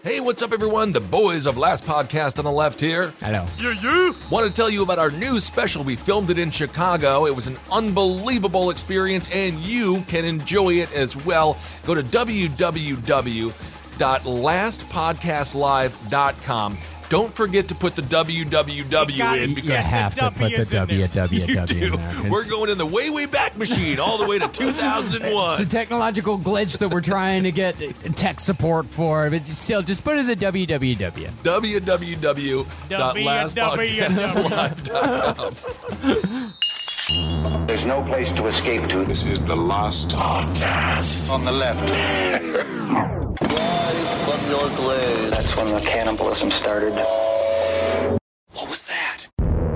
Hey, what's up, everyone? The boys of Last Podcast on the Left here. Hello. Yeah. Want to tell you about our new special. We filmed it in Chicago. It was an unbelievable experience, and you can enjoy it as well. Go to www.lastpodcastlive.com. Don't forget to put the www in because you have to put the www in there. We're going in the way back machine all the way to 2001. It's a technological glitch that we're trying to get tech support for, but still, just put in the www. www.lastpodcastlive.com. There's no place to escape to. This is the last podcast. On the left. From your glade. That's when the cannibalism started. What was that?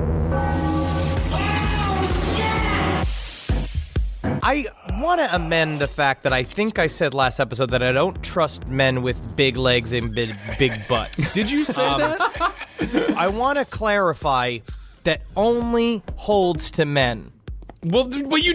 I want to amend the fact that I think I said last episode that I don't trust men with big legs and big butts. Did you say that? I want to clarify that only holds to men. Well, you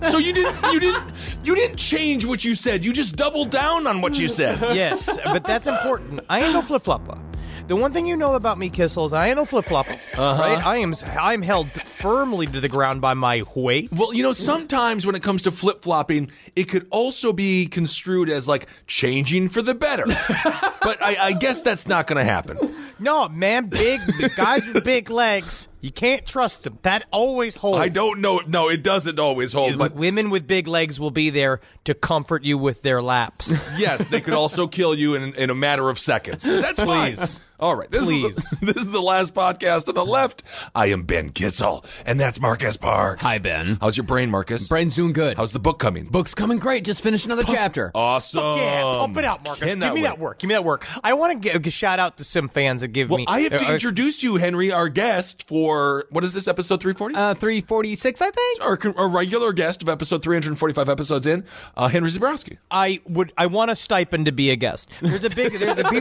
didn't change what you said. You just doubled down on what you said. Yes, but that's important. I ain't no flip-flopper. The one thing you know about me, Kissel, is I ain't no flip-flopper. Right? I'm held firmly to the ground by my weight. Well, sometimes when it comes to flip-flopping, it could also be construed as, like, changing for the better. But I guess that's not going to happen. No, man, the guys with big legs, you can't trust them. That always holds. I don't know. No, it doesn't always hold. But women with big legs will be there to comfort you with their laps. Yes, they could also kill you in a matter of seconds. That's Please. Fine. All right, this is the last podcast on the left. I am Ben Kissel, and that's Marcus Parks. Hi, Ben. How's your brain, Marcus? Brain's doing good. How's the book coming? Book's coming great. Just finished another chapter. Awesome. Yeah, pump it out, Marcus. Give me that work. Give me that work. I want to give a shout out to some fans that give me. I have to introduce you, Henry, our guest for, what is this, episode 340? 346, I think. Our regular guest of episode 345 episodes in, Henry Zebrowski. I want a stipend to be a guest. There's a big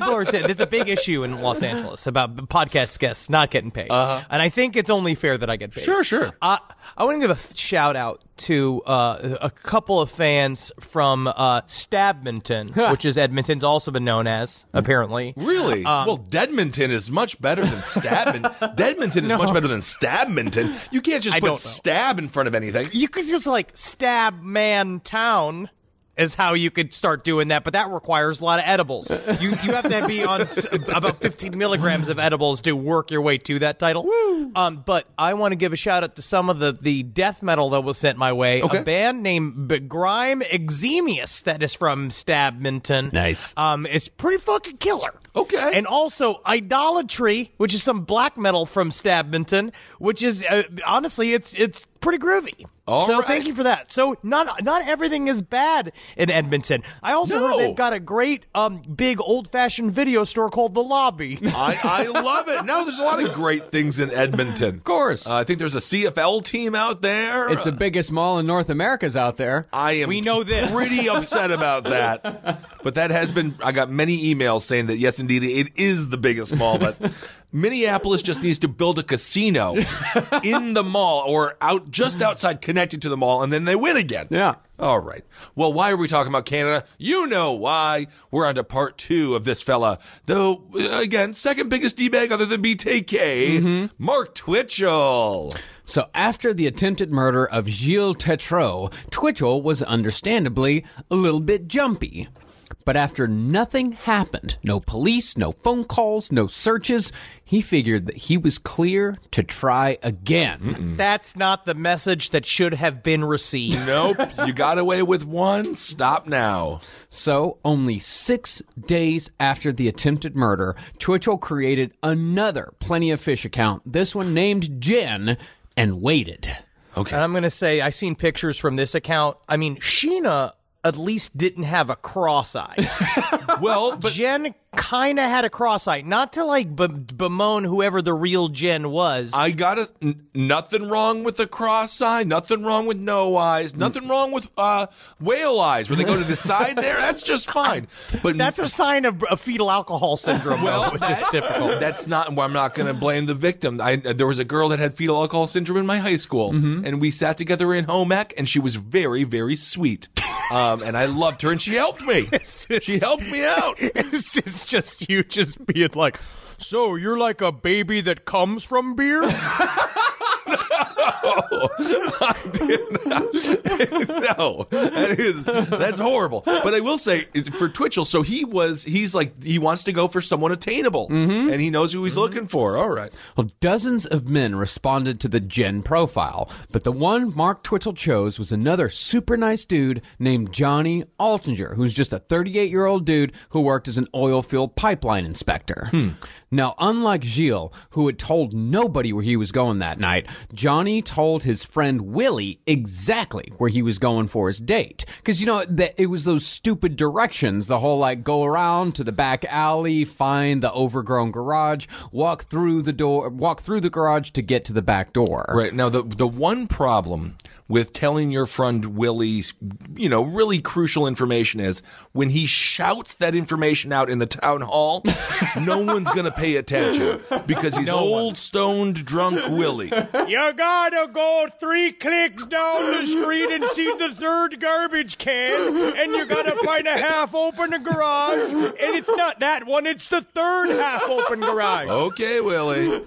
issue in Los Angeles about podcast guests not getting paid, and I think it's only fair that I get paid. Sure. I want to give a shout out to a couple of fans from Stabminton, which is Edmonton's also been known as, apparently. Really? Well, Deadmonton is much better than Stabminton. Deadmonton is much better than Stabminton. You can't just put stab in front of anything. You could just Stab Man Town is how you could start doing that, but that requires a lot of edibles. You have to be on about 15 milligrams of edibles to work your way to that title. Woo. But I want to give a shout out to some of the death metal that was sent my way. Okay. A band named Grime Exemius that is from Stabminton. Nice. It's pretty fucking killer. Okay. And also Idolatry, which is some black metal from Stabminton, which is honestly it's pretty groovy. So thank you for that. So not everything is bad in Edmonton. I also heard they've got a great big old-fashioned video store called The Lobby. I love it. No, there's a lot of great things in Edmonton. Of course. I think there's a CFL team out there. It's the biggest mall in North America's out there. We know this. Pretty upset about that. But that has been, I got many emails saying that, yes, indeed, it is the biggest mall, but Minneapolis just needs to build a casino in the mall or just outside connected to the mall, and then they win again. Yeah. All right. Well, why are we talking about Canada? You know why. We're on to part 2 of this fella. Though, again, second biggest D-bag other than BTK, Mark Twitchell. So after the attempted murder of Gilles Tétrault, Twitchell was understandably a little bit jumpy. But after nothing happened, no police, no phone calls, no searches, he figured that he was clear to try again. That's not the message that should have been received. Nope. You got away with one. Stop now. So, only 6 days after the attempted murder, Twitchell created another Plenty of Fish account, this one named Jen, and waited. Okay. And I'm going to say, I've seen pictures from this account. I mean, Sheena at least didn't have a cross-eye. Well, but Jen kind of had a cross-eye. Not to, bemoan whoever the real Jen was. I got nothing wrong with the cross-eye, nothing wrong with no eyes, nothing wrong with whale eyes, where they go to the side there. That's just fine. But that's a sign of fetal alcohol syndrome, which is difficult. That's not, I'm not going to blame the victim. There was a girl that had fetal alcohol syndrome in my high school, and we sat together in home ec, and she was very, very sweet. And I loved her, and she helped me. She helped me out. It's just just you just being like, so you're like a baby that comes from beer? No, that's horrible. But I will say for Twitchell, so he wants to go for someone attainable, and he knows who he's looking for. All right. Well, dozens of men responded to the Jen profile, but the one Mark Twitchell chose was another super nice dude named Johnny Altinger, who's just a 38-year-old dude who worked as an oil field pipeline inspector. Now, unlike Gilles, who had told nobody where he was going that night, Johnny told his friend Willie exactly where he was going for his date. Because, it was those stupid directions, the whole, go around to the back alley, find the overgrown garage, walk through the garage to get to the back door. Right. Now, the one problem with telling your friend Willie, really crucial information is when he shouts that information out in the town hall, no one's going to pay attention because he's old, stoned, drunk Willie. You gotta go 3 clicks down the street and see the 3rd garbage can, and you gotta find a half-open garage, and it's not that one, it's the 3rd half-open garage. Okay, Willie.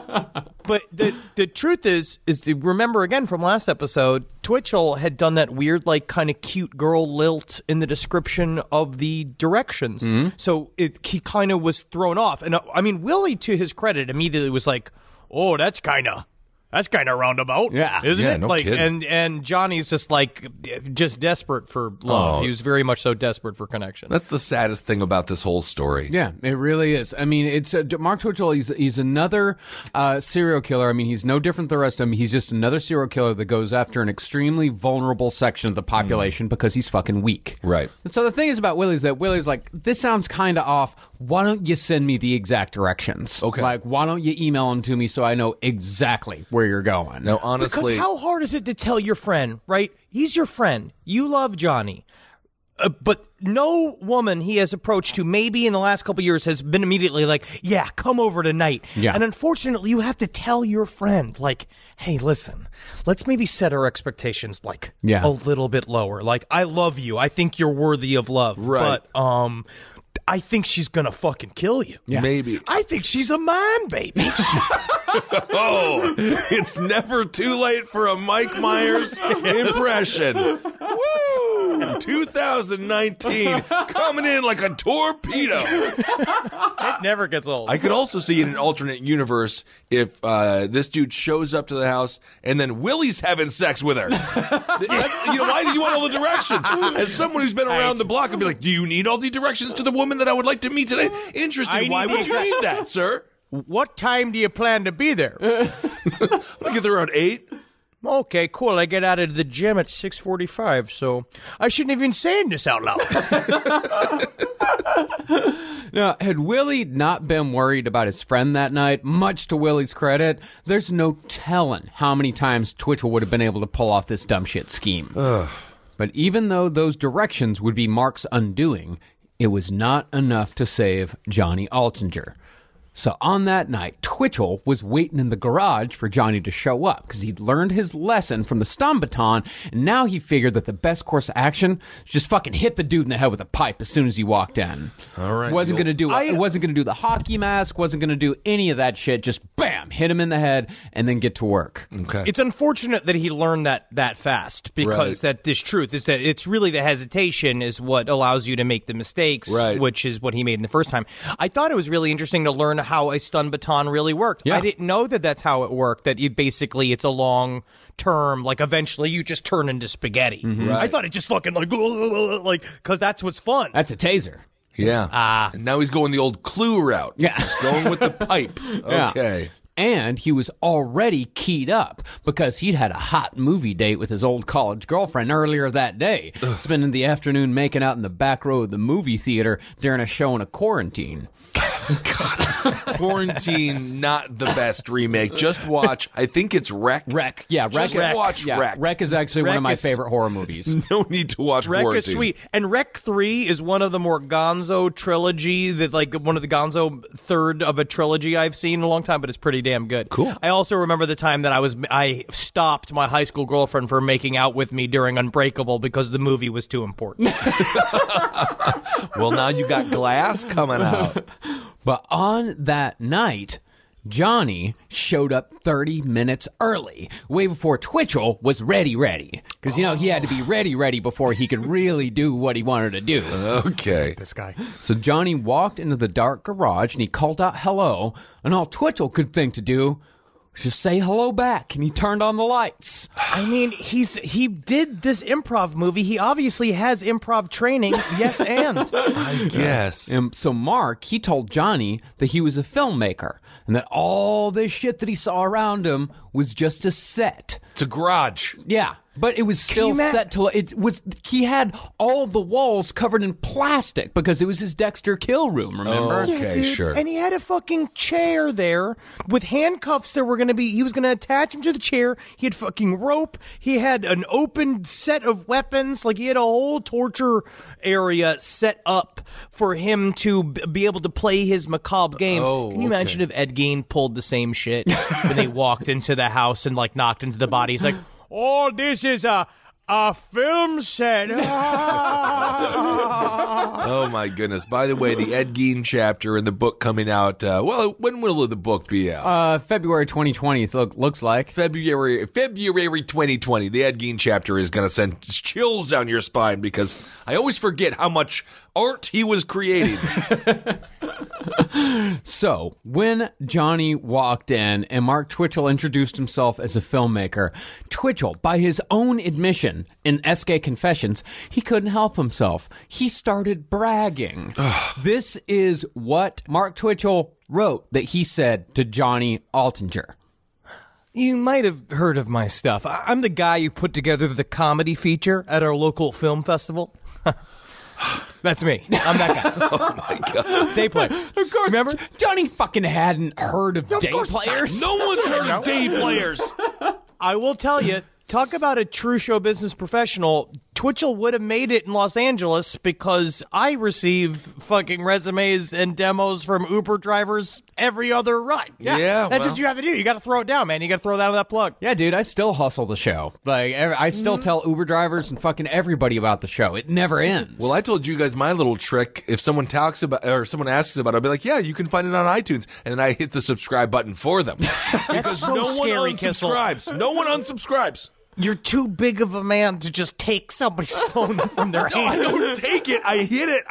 But the truth is remember again from last episode, Twitchell had done that weird, kind of cute girl lilt in the description of the directions. So he kind of was thrown off. And I mean, Willie, to his credit, immediately was like, oh, that's kind of roundabout, isn't it? No kidding. And Johnny's just desperate for love. He was very much so desperate for connection. That's the saddest thing about this whole story. Yeah, it really is. I mean, it's Mark Twitchell. He's another serial killer. I mean, he's no different than the rest of them. He's just another serial killer that goes after an extremely vulnerable section of the population because he's fucking weak. Right. And so the thing is about Willie is that Willie's like, this sounds kind of off. Why don't you send me the exact directions? Okay. Why don't you email them to me so I know exactly where you're going? Now, honestly, because how hard is it to tell your friend, right? He's your friend. You love Johnny. But no woman he has approached who maybe in the last couple of years has been immediately like, yeah, come over tonight. Yeah. And unfortunately, you have to tell your friend, hey, listen, let's maybe set our expectations a little bit lower. I love you. I think you're worthy of love. Right. But I think she's going to fucking kill you. Yeah. Maybe. I think she's a man, baby. Oh, it's never too late for a Mike Myers impression. Woo! 2019 coming in like a torpedo. It never gets old. I could also see in an alternate universe if this dude shows up to the house and then Willie's having sex with her. Why does he want all the directions? As someone who's been around the block, I'd be like, do you need all the directions to the woman that I would like to meet today? Interesting. Why would you need that, sir? What time do you plan to be there? I get there around 8. Okay, cool. I get out of the gym at 6:45, so I shouldn't have been saying this out loud. Now, had Willie not been worried about his friend that night, much to Willie's credit, there's no telling how many times Twitchell would have been able to pull off this dumb shit scheme. But even though those directions would be Mark's undoing, it was not enough to save Johnny Altinger. So on that night, Twitchell was waiting in the garage for Johnny to show up because he'd learned his lesson from the stun baton, and now he figured that the best course of action was just fucking hit the dude in the head with a pipe as soon as he walked in. All right. Wasn't going to do the hockey mask, wasn't going to do any of that shit. Just bam, hit him in the head and then get to work. Okay. It's unfortunate that he learned that fast because that this truth is that it's really the hesitation is what allows you to make the mistakes, which is what he made in the first time. I thought it was really interesting to learn how a stun baton really worked. Yeah. I didn't know that that's how it worked, that it's a long term, eventually you just turn into spaghetti. Mm-hmm. I thought it just fucking because that's what's fun. That's a taser. Yeah. And now he's going the old Clue route. Yeah. He's going with the pipe. Okay. Yeah. And he was already keyed up because he'd had a hot movie date with his old college girlfriend earlier that day, spending the afternoon making out in the back row of the movie theater during a show in a quarantine. Quarantine, not the best remake. Just watch. I think it's Wreck. Wreck. Yeah, Wreck. Just watch Wreck. Wreck is actually one of my favorite horror movies. No need to watch Wreck Quarantine. is sweet. And Wreck 3 is one of the more Gonzo trilogy, that like one of the Gonzo third of a trilogy I've seen in a long time, but it's pretty damn good. Cool. I also remember the time that I stopped my high school girlfriend from making out with me during Unbreakable because the movie was too important. Well, now you got Glass coming out. But on that night, Johnny showed up 30 minutes early, way before Twitchell was ready. Because, he had to be ready before he could really do what he wanted to do. Okay. This guy. So Johnny walked into the dark garage and he called out hello, and all Twitchell could think to do was just say hello back, and he turned on the lights. I mean, he did this improv movie. He obviously has improv training. Yes, and. I guess. And so Mark, he told Johnny that he was a filmmaker and that all this shit that he saw around him was just a set. It's a garage. Yeah, but it was still you set to. It was. He had all the walls covered in plastic because it was his Dexter kill room. Remember? Okay, Yeah, dude. sure. And he had a fucking chair there with handcuffs that were going to be. He was going to attach him to the chair. He had fucking rope. He had an open set of weapons. Like he had a whole torture area set up for him to be able to play his macabre games. Oh, Can you imagine if Ed Gein pulled the same shit when they walked into the house and like knocked into the body? He's like, "Oh, this is a film set." Oh, my goodness. By the way, the Ed Gein chapter in the book coming out, when will the book be out? February 2020 looks like. February 2020. The Ed Gein chapter is going to send chills down your spine because I always forget how much art he was creating. So, when Johnny walked in and Mark Twitchell introduced himself as a filmmaker, Twitchell, by his own admission in SK Confessions, he couldn't help himself. He started bragging. This is what Mark Twitchell wrote that he said to Johnny Altinger. You might have heard of my stuff. I'm the guy who put together the comedy feature at our local film festival. That's me. I'm that guy. Oh, my God. Day Players. Of course. Remember? Johnny fucking hadn't heard of Day course not. Players. No one's heard of Day Players. I will tell you, talk about a true show business professional. Twitchell would have made it in Los Angeles because I receive fucking resumes and demos from Uber drivers every other ride. Yeah, That's well. what you have to do. You got to throw it down, man. You got to throw down that plug. Yeah, dude, I still hustle the show. Like, I still tell Uber drivers and fucking everybody about the show. It never ends. Well, I told you guys my little trick. If someone talks about or someone asks about it, I'll be like, yeah, you can find it on iTunes. And then I hit the subscribe button for them. That's so no scary, one Kissel. unsubscribes. No one unsubscribes. You're too big of a man to just take somebody's phone from their No, I hands. don't take it. I hit it.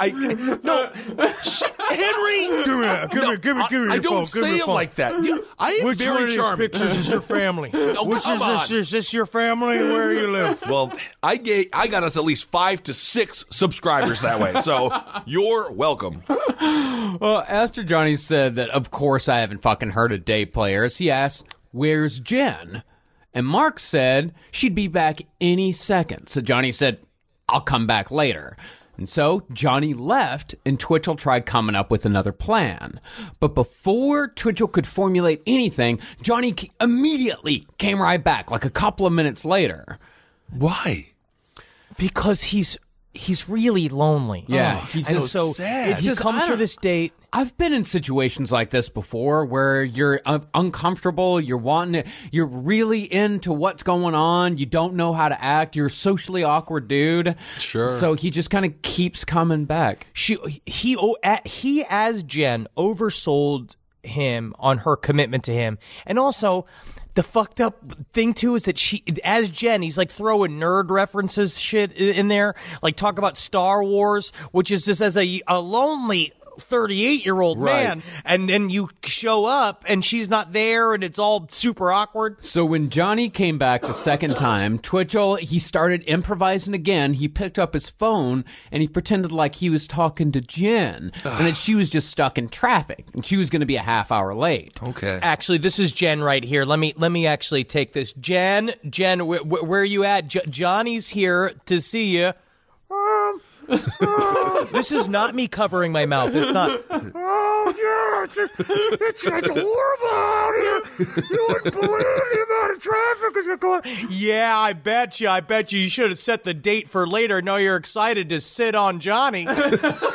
Henry. Give me I don't say it like that. I am Which one very of these charming. pictures is your family? Which come is this? on. Is this your family? Where you live? Well, I got us at least 5 to 6 subscribers that way. So you're welcome. Well, after Johnny said that, of course, I haven't fucking heard of Day Players, he asked, "Where's Jen?" And Mark said she'd be back any second. So Johnny said, "I'll come back later." And so Johnny left, and Twitchell tried coming up with another plan. But before Twitchell could formulate anything, Johnny immediately came right back, like a couple of minutes later. Why? Because he's really lonely. Yeah, he's so sad. He comes for this date. I've been in situations like this before where you're uncomfortable, you're really into what's going on, you don't know how to act, you're a socially awkward dude. Sure. So he just kind of keeps coming back. He as Jen oversold him on her commitment to him, and also the fucked up thing too is that she, as Jen, he's like throwing nerd references shit in there, like talk about Star Wars, which is just as a lonely 38-year-old Right. man, and then you show up and she's not there and it's all super awkward. So when Johnny came back the second time, Twitchell, he started improvising again. He picked up his phone and he pretended like he was talking to Jen and that she was just stuck in traffic and she was going to be a half hour late. Okay. Actually, this is Jen right here. Let me actually take this. Jen, where are you at? Johnny's here to see you. This is not me covering my mouth. It's not. Oh, yeah, it's horrible out here. You wouldn't believe the amount of traffic is going. Yeah, I bet you. You should have set the date for later. Now you're excited to sit on Johnny. Yeah,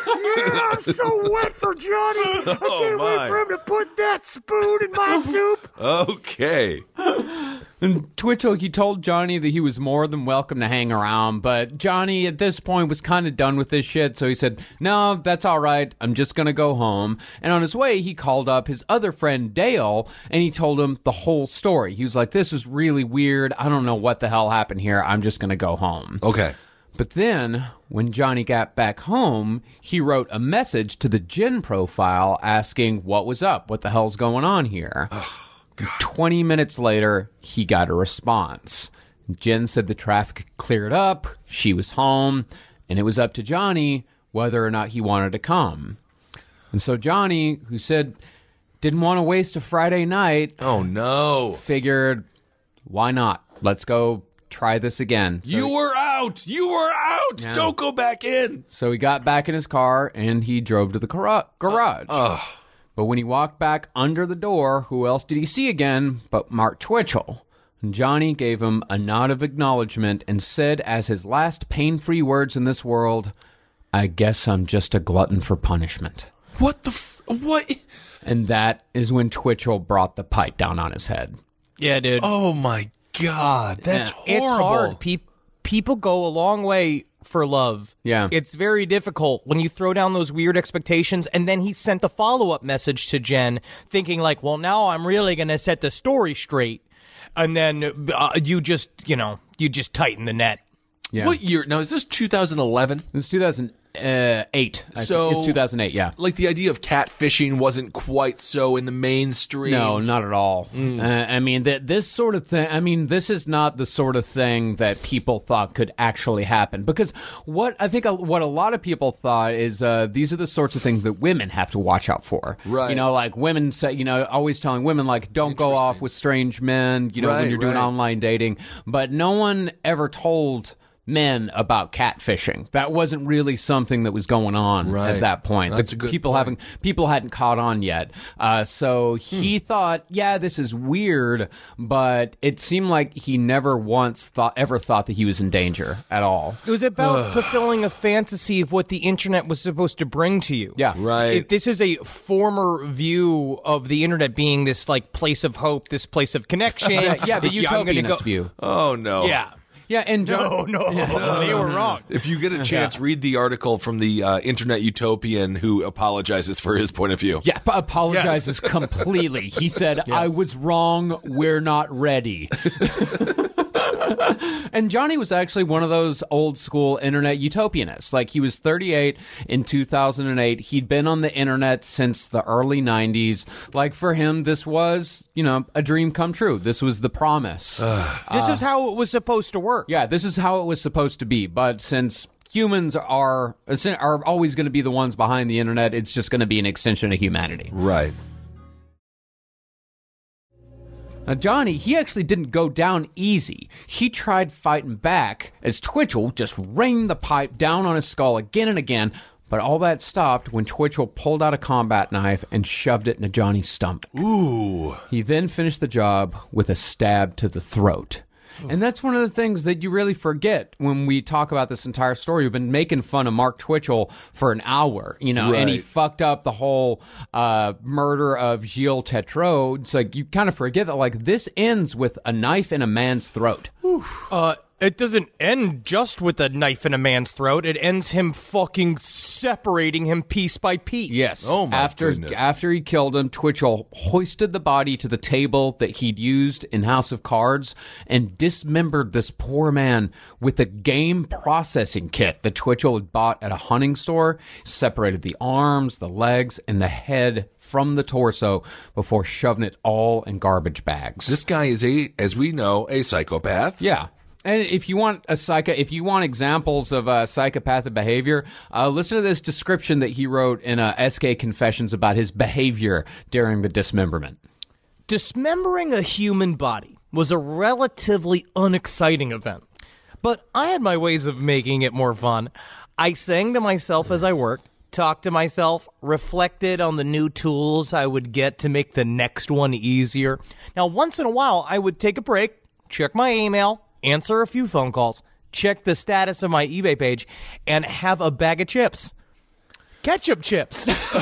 I'm so wet for Johnny. I can't wait for him to put that spoon in my soup. Okay. And Twitchell, he told Johnny that he was more than welcome to hang around, but Johnny at this point was kind of done with this shit, so he said, no, that's all right, I'm just gonna go home. And on his way, he called up his other friend, Dale, and he told him the whole story. He was like, this was really weird, I don't know what the hell happened here, I'm just gonna go home. Okay. But then, when Johnny got back home, he wrote a message to the Jen profile asking what was up, what the hell's going on here. 20 minutes later, he got a response. Jen said the traffic cleared up, she was home, and it was up to Johnny whether or not he wanted to come. And so Johnny, who said didn't want to waste a Friday night, Oh, no. figured, why not? Let's go try this again. So You were out. Yeah. Don't go back in. So he got back in his car and he drove to the garage. But when he walked back under the door, who else did he see again but Mark Twitchell? And Johnny gave him a nod of acknowledgement and said as his last pain-free words in this world, I guess I'm just a glutton for punishment. What the what? And that is when Twitchell brought the pipe down on his head. Yeah, dude. Oh, my God. That's Yeah. horrible. It's hard. People go a long way for love. Yeah. It's very difficult when you throw down those weird expectations, and then he sent the follow-up message to Jen thinking like, well, now I'm really going to set the story straight. And then you just tighten the net. Yeah. What year? Now, is this 2011? It's 2008. So it's 2008, yeah. Like the idea of catfishing wasn't quite so in the mainstream. No, not at all. I mean, this sort of thing, this is not the sort of thing that people thought could actually happen. Because what a lot of people thought is these are the sorts of things that women have to watch out for. Right. You know, like women say, always telling women, like, don't go off with strange men, when you're doing online dating. But no one ever told men about catfishing. That wasn't really something that was going on at that point. That's a good people point. people hadn't caught on yet. So he thought, yeah, this is weird, but it seemed like he never once ever thought that he was in danger at all. It was about fulfilling a fantasy of what the internet was supposed to bring to you. Yeah. Right. This is a former view of the internet being this like place of hope, this place of connection. Yeah, the I'm gonna utopianist view. Oh, no. Yeah. Yeah, and No, they were wrong. If you get a chance, read the article from the Internet Utopian who apologizes for his point of view. Yeah, apologizes completely. He said, I was wrong, we're not ready. And Johnny was actually one of those old school internet utopianists. Like, he was 38 in 2008. He'd been on the internet since the early 90s. Like, for him, this was, a dream come true. This was the promise. This is how it was supposed to work. Yeah, this is how it was supposed to be. But since humans are always going to be the ones behind the internet, it's just going to be an extension of humanity. Right. Now, Johnny, he actually didn't go down easy. He tried fighting back as Twitchell just rained the pipe down on his skull again and again, but all that stopped when Twitchell pulled out a combat knife and shoved it into Johnny's stomach. Ooh. He then finished the job with a stab to the throat. And that's one of the things that you really forget when we talk about this entire story. We've been making fun of Mark Twitchell for an hour, and he fucked up the whole murder of Gilles Tétrault. It's like you kind of forget that, like, this ends with a knife in a man's throat. It doesn't end just with a knife in a man's throat. It ends him fucking separating him piece by piece. Yes. Oh, my goodness. After he killed him, Twitchell hoisted the body to the table that he'd used in House of Cards and dismembered this poor man with a game processing kit that Twitchell had bought at a hunting store, separated the arms, the legs, and the head from the torso before shoving it all in garbage bags. This guy is, as we know, a psychopath. Yeah. And if you want examples of psychopathic behavior, listen to this description that he wrote in SK Confessions about his behavior during the dismemberment. Dismembering a human body was a relatively unexciting event, but I had my ways of making it more fun. I sang to myself as I worked, talked to myself, reflected on the new tools I would get to make the next one easier. Now, once in a while, I would take a break, check my email, answer a few phone calls, check the status of my eBay page, and have a bag of chips. Ketchup chips.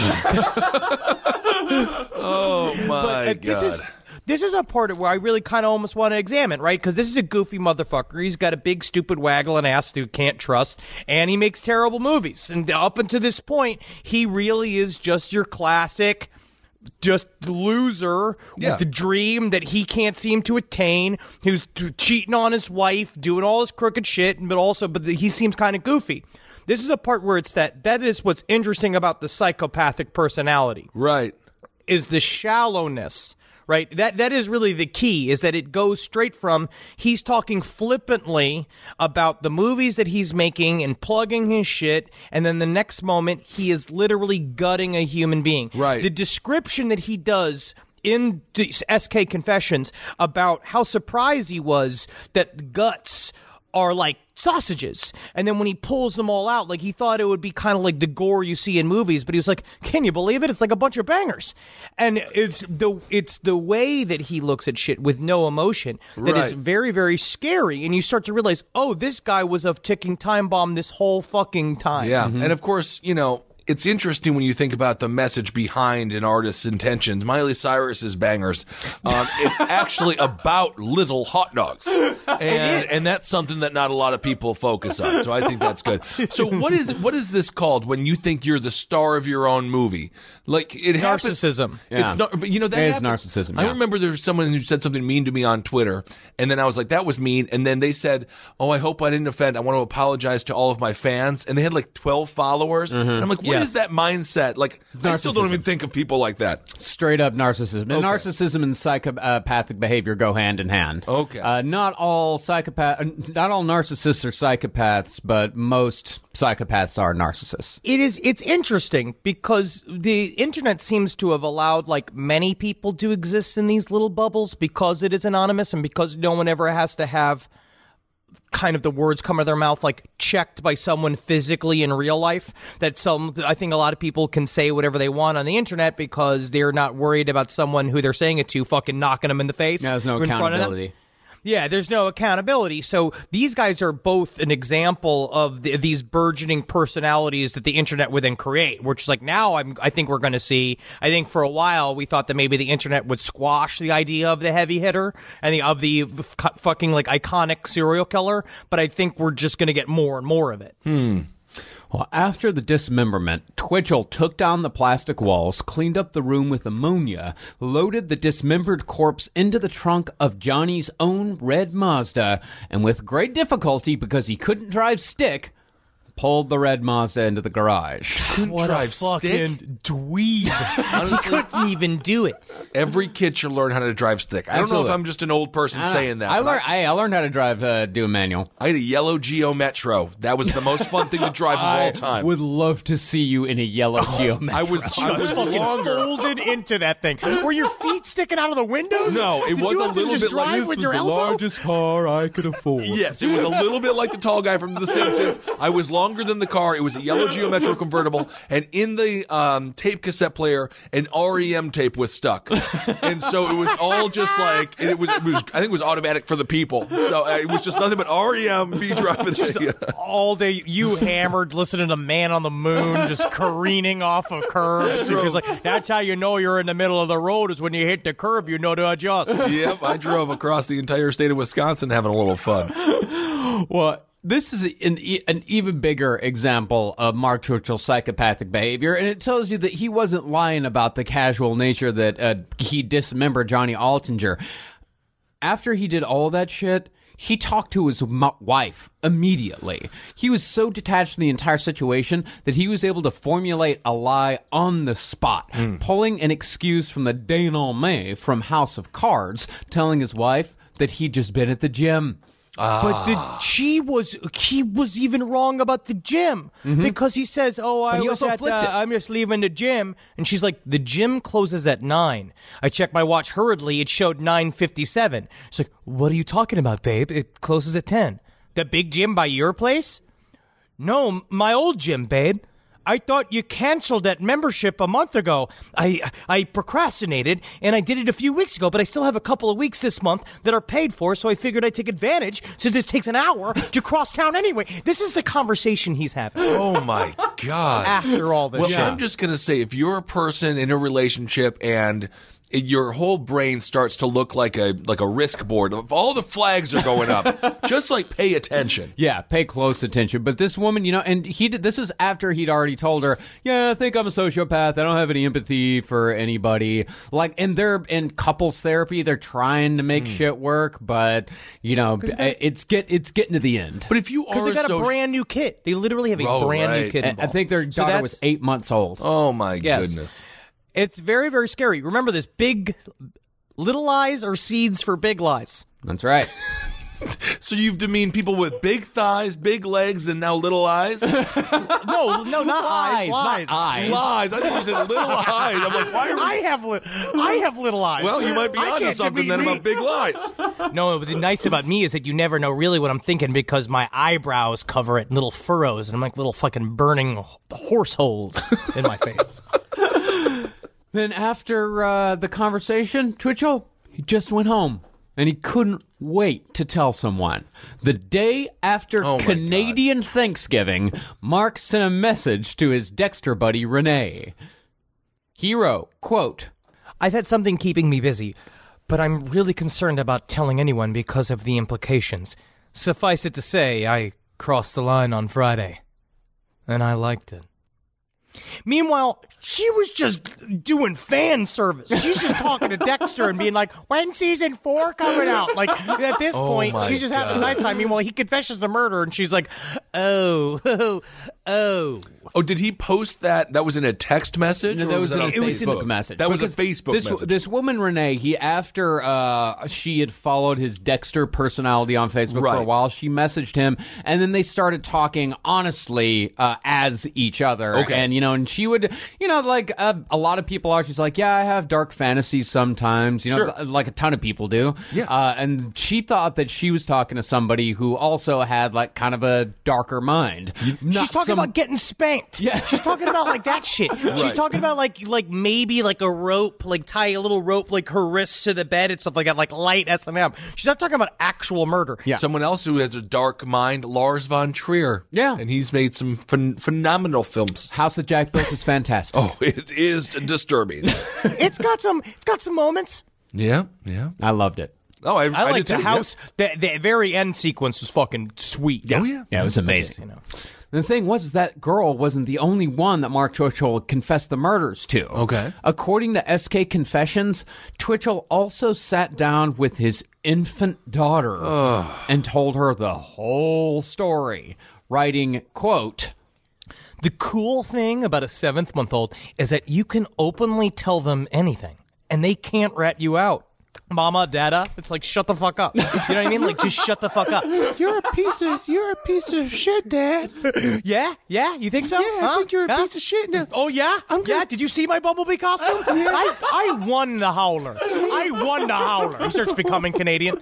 Oh, my God. This is a part where I really kind of almost want to examine, right? Because this is a goofy motherfucker. He's got a big, stupid waggle and ass who can't trust, and he makes terrible movies. And up until this point, he really is just your classic, just loser with the dream that he can't seem to attain, who's cheating on his wife, doing all this crooked shit, but he seems kind of goofy. This is a part where it's that is what's interesting about the psychopathic personality. Right. Is the shallowness. Right? That is really the key, is that it goes straight from he's talking flippantly about the movies that he's making and plugging his shit, and then the next moment he is literally gutting a human being. Right. The description that he does in the SK Confessions about how surprised he was that guts are like sausages, and then when he pulls them all out, like he thought it would be kind of like the gore you see in movies, but he was like, can you believe it? It's like a bunch of bangers. And it's the way that he looks at shit with no emotion that is very, very scary, and you start to realize, oh, this guy was a ticking time bomb this whole fucking time. Yeah. And of course, it's interesting when you think about the message behind an artist's intentions. Miley Cyrus's bangers, it's actually about little hot dogs, and that's something that not a lot of people focus on. So I think that's good. So what is this called when you think you're the star of your own movie? Like it happens. Narcissism. Yeah. It's not, but that it's happened. narcissism. I Yeah. remember there was someone who said something mean to me on Twitter, and then I was like, that was mean. And then they said, oh, I hope I didn't offend. I want to apologize to all of my fans. And they had like 12 followers. And I'm like, what is that mindset? Like, I still don't even think of people like that. Straight up narcissism. And narcissism and psychopathic behavior go hand in hand. Okay. Not all narcissists are psychopaths, but most psychopaths are narcissists. It's interesting because the internet seems to have allowed like many people to exist in these little bubbles because it is anonymous and because no one ever has to have kind of the words come out of their mouth like checked by someone physically in real life. I think a lot of people can say whatever they want on the internet because they're not worried about someone who they're saying it to fucking knocking them in the face. Yeah, there's no in front of them. accountability. Yeah, there's no accountability. So these guys are both an example of these burgeoning personalities that the internet would then create, which is like now I think we're going to see. I think for a while we thought that maybe the internet would squash the idea of the heavy hitter and of the fucking like iconic serial killer, but I think we're just going to get more and more of it. Well, after the dismemberment, Twitchell took down the plastic walls, cleaned up the room with ammonia, loaded the dismembered corpse into the trunk of Johnny's own red Mazda, and with great difficulty, because he couldn't drive stick, pulled the red Mazda into the garage. What drive a fucking stick? dweeb. Honestly, Couldn't even do it. every kid should learn how to drive stick. I don't know Absolutely. if I'm just an old person saying that. I but learned how to drive, do a manual. I had a yellow Geo Metro. That was the most fun thing to drive of all time. Would love to see you in a yellow Geo Metro. I was Fucking longer. folded into that thing. Were your feet sticking out of the windows? No, it Did was you a have to little just bit like drive this with was your the elbow? largest car I could afford. Yes, it was a little bit like the tall guy from The Simpsons. I was longer than the car. It was a yellow Geo Metro convertible, and in the tape cassette player, an REM tape was stuck, and so it was all just like it was. I think it was automatic for the people, so it was just nothing but REM. Be driving All day, you hammered, listening to Man on the Moon, just careening off of curbs. Because like that's how you know you're in the middle of the road is when you hit the curb, you know to adjust. Yep, I drove across the entire state of Wisconsin having a little fun. Well, this is an even bigger example of Mark Churchill's psychopathic behavior, and it tells you that he wasn't lying about the casual nature that he dismembered Johnny Altinger. After he did all that shit, he talked to his wife immediately. He was so detached from the entire situation that he was able to formulate a lie on the spot, pulling an excuse from the dénouement from House of Cards, telling his wife that he'd just been at the gym. But he was even wrong about the gym because he says, I'm just leaving the gym. And she's like, the gym closes at 9. I checked my watch hurriedly. It showed 9:57. It's like, what are you talking about, babe? It closes at 10. The big gym by your place? No, my old gym, babe. I thought you canceled that membership a month ago. I procrastinated, and I did it a few weeks ago, but I still have a couple of weeks this month that are paid for, so I figured I'd take advantage since this takes an hour to cross town anyway. This is the conversation he's having. Oh, my God. After all this Well, shit. I'm just going to say, if you're a person in a relationship and your whole brain starts to look like a risk board, if all the flags are going up, just pay attention. Yeah, pay close attention. But this woman, and this is after he'd already told her, yeah, I think I'm a sociopath. I don't have any empathy for anybody. And they're in couples therapy. They're trying to make shit work, but, it's getting to the end. But if you Because are they got a brand new kid. They literally have a brand new kid I involved. think their So daughter that's- was 8 months old. Oh, my Yes. goodness. It's very, very scary. Remember this, big little lies are seeds for big lies. That's right. So you've demeaned people with big thighs, big legs, and now little eyes? No, not eyes. Lies. not eyes. Lies. I think you said little eyes. I'm like, why are we... I have little eyes. Well, you might be I onto can't something demean then me. about big lies. No, but the nice about me is that you never know really what I'm thinking because my eyebrows cover it in little furrows, and I'm like little fucking burning horse holes in my face. Then after the conversation, Twitchell, he just went home. And he couldn't wait to tell someone. The day after Oh my Canadian Thanksgiving, Mark sent a message to his Dexter buddy, Renee. He wrote, quote, I've had something keeping me busy, but I'm really concerned about telling anyone because of the implications. Suffice it to say, I crossed the line on Friday, and I liked it. Meanwhile, she was just doing fan service. She's just talking to Dexter and being like, when's season 4 coming out? Like, at this point, my she's just having a God. nice time. Meanwhile, he confesses the murder, and she's like, oh. Oh, did he post that? That was in a text message? No, or that was in on a Facebook message. That was a Because Facebook message. This woman, Renee, after she had followed his Dexter personality on Facebook for a Right. while, she messaged him, and then they started talking honestly as each other. Okay. And, and she would, like a lot of people are, she's like, yeah, I have dark fantasies sometimes, Sure. like a ton of people do. Yeah. And she thought that she was talking to somebody who also had, like, kind of a darker mind. She's talking about getting spanked. Yeah. She's talking about like that shit. She's talking about like maybe like a rope, like tie a little rope like her wrists to the bed and stuff like that, like light S&M. She's not talking about actual murder. Yeah. Someone else who has a dark mind, Lars von Trier. Yeah. And he's made some phenomenal films. House that Jack built is fantastic. Oh, it is disturbing. It's got some moments. Yeah. I loved it. Oh, I I like did the too, house. The very end sequence was fucking sweet. Yeah. Oh, yeah. Yeah, it was amazing. You know. The thing was, is that girl wasn't the only one that Mark Twitchell confessed the murders to. Okay. According to SK Confessions, Twitchell also sat down with his infant daughter and told her the whole story, writing, quote, The cool thing about a 7-month-old is that you can openly tell them anything, and they can't rat you out. Mama, Dada, it's like, shut the fuck up. You know what I mean? Like, just shut the fuck up. You're a piece of shit, Dad. Yeah? You think so? Yeah, I think you're a piece of shit now. Oh, yeah? Yeah? Did you see my Bumblebee costume? I won the Howler. He starts becoming Canadian.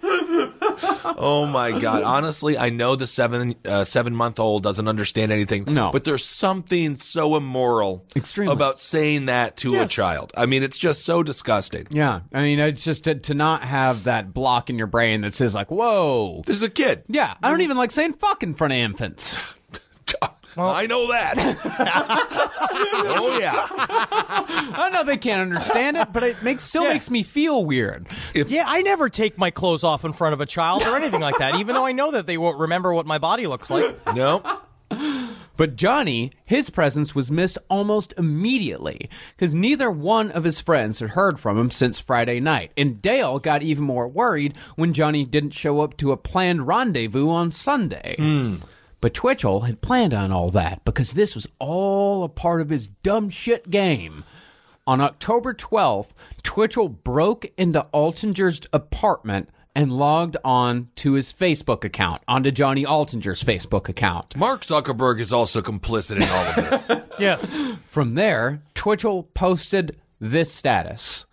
Oh my God! Honestly, I know the 7-month-old doesn't understand anything. No. but there's something so immoral Extremely. about saying that to a Yes. child. I mean, it's just so disgusting. yeah, I mean, it's just to not have that block in your brain that says, like, whoa. This is a kid. Yeah, I don't even like saying fuck in front of infants. I know that. Oh yeah. I know they can't understand it, but it still makes me feel weird. Yeah, I never take my clothes off in front of a child or anything like that, even though I know that they won't remember what my body looks like. No. But Johnny, his presence was missed almost immediately because neither one of his friends had heard from him since Friday night. And Dale got even more worried when Johnny didn't show up to a planned rendezvous on Sunday. But Twitchell had planned on all that because this was all a part of his dumb shit game. On October 12th, Twitchell broke into Altinger's apartment and logged on to his Facebook account, onto Johnny Altinger's Facebook account. Mark Zuckerberg is also complicit in all of this. Yes. From there, Twitchell posted this status.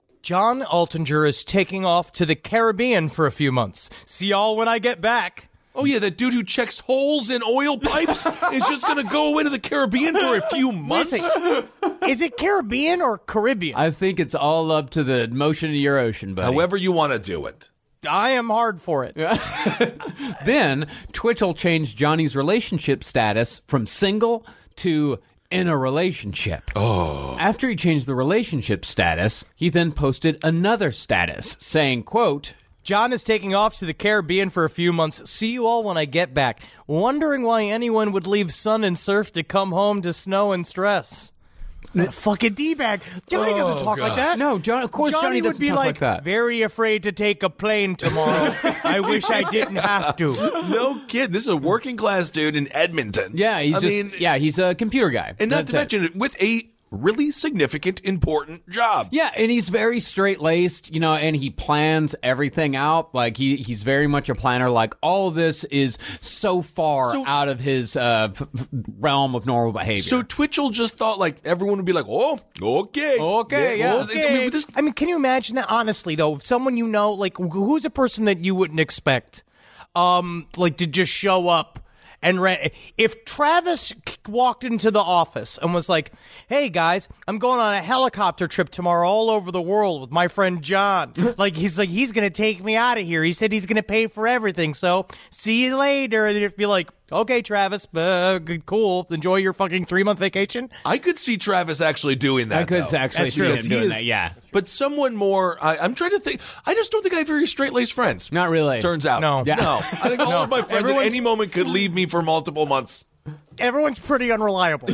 John Altinger is taking off to the Caribbean for a few months. See y'all when I get back. Oh, yeah, that dude who checks holes in oil pipes is just going to go away to the Caribbean for a few months? Is it Caribbean or Caribbean? I think it's all up to the motion of your ocean, buddy. However you want to do it. I am hard for it. Then Twitchell changed Johnny's relationship status from single to in a relationship. Oh. After he changed the relationship status, he then posted another status saying, quote, John is taking off to the Caribbean for a few months. See you all when I get back. Wondering why anyone would leave sun and surf to come home to snow and stress. Fucking D-bag. Johnny doesn't talk like that. No, John, of course Johnny would doesn't be talk like that. Very afraid to take a plane tomorrow. I wish I didn't have to. No kid. This is a working class dude in Edmonton. Yeah, he's a computer guy. And not to mention it, with a really significant, important job. Yeah, and he's very straight-laced, and he plans everything out. Like, he's very much a planner. Like, all of this is so far out of his realm of normal behavior. So Twitchell just thought, like, everyone would be like, oh, okay. Okay, yeah. Okay. I mean, can you imagine that? Honestly, though, someone like, who's a person that you wouldn't expect, like, to just show up? And if Travis walked into the office and was like, hey, guys, I'm going on a helicopter trip tomorrow all over the world with my friend John. he's going to take me out of here. He said he's going to pay for everything. So see you later. And it'd be like, okay, Travis, cool. Enjoy your fucking 3-month vacation. I could see Travis actually doing that. I could actually see him doing that, yeah. But someone more, I'm trying to think, I just don't think I have very straight-laced friends. Not really. Turns out. No. Yeah. No. I think all of my friends at any moment could leave me for multiple months. Everyone's pretty unreliable.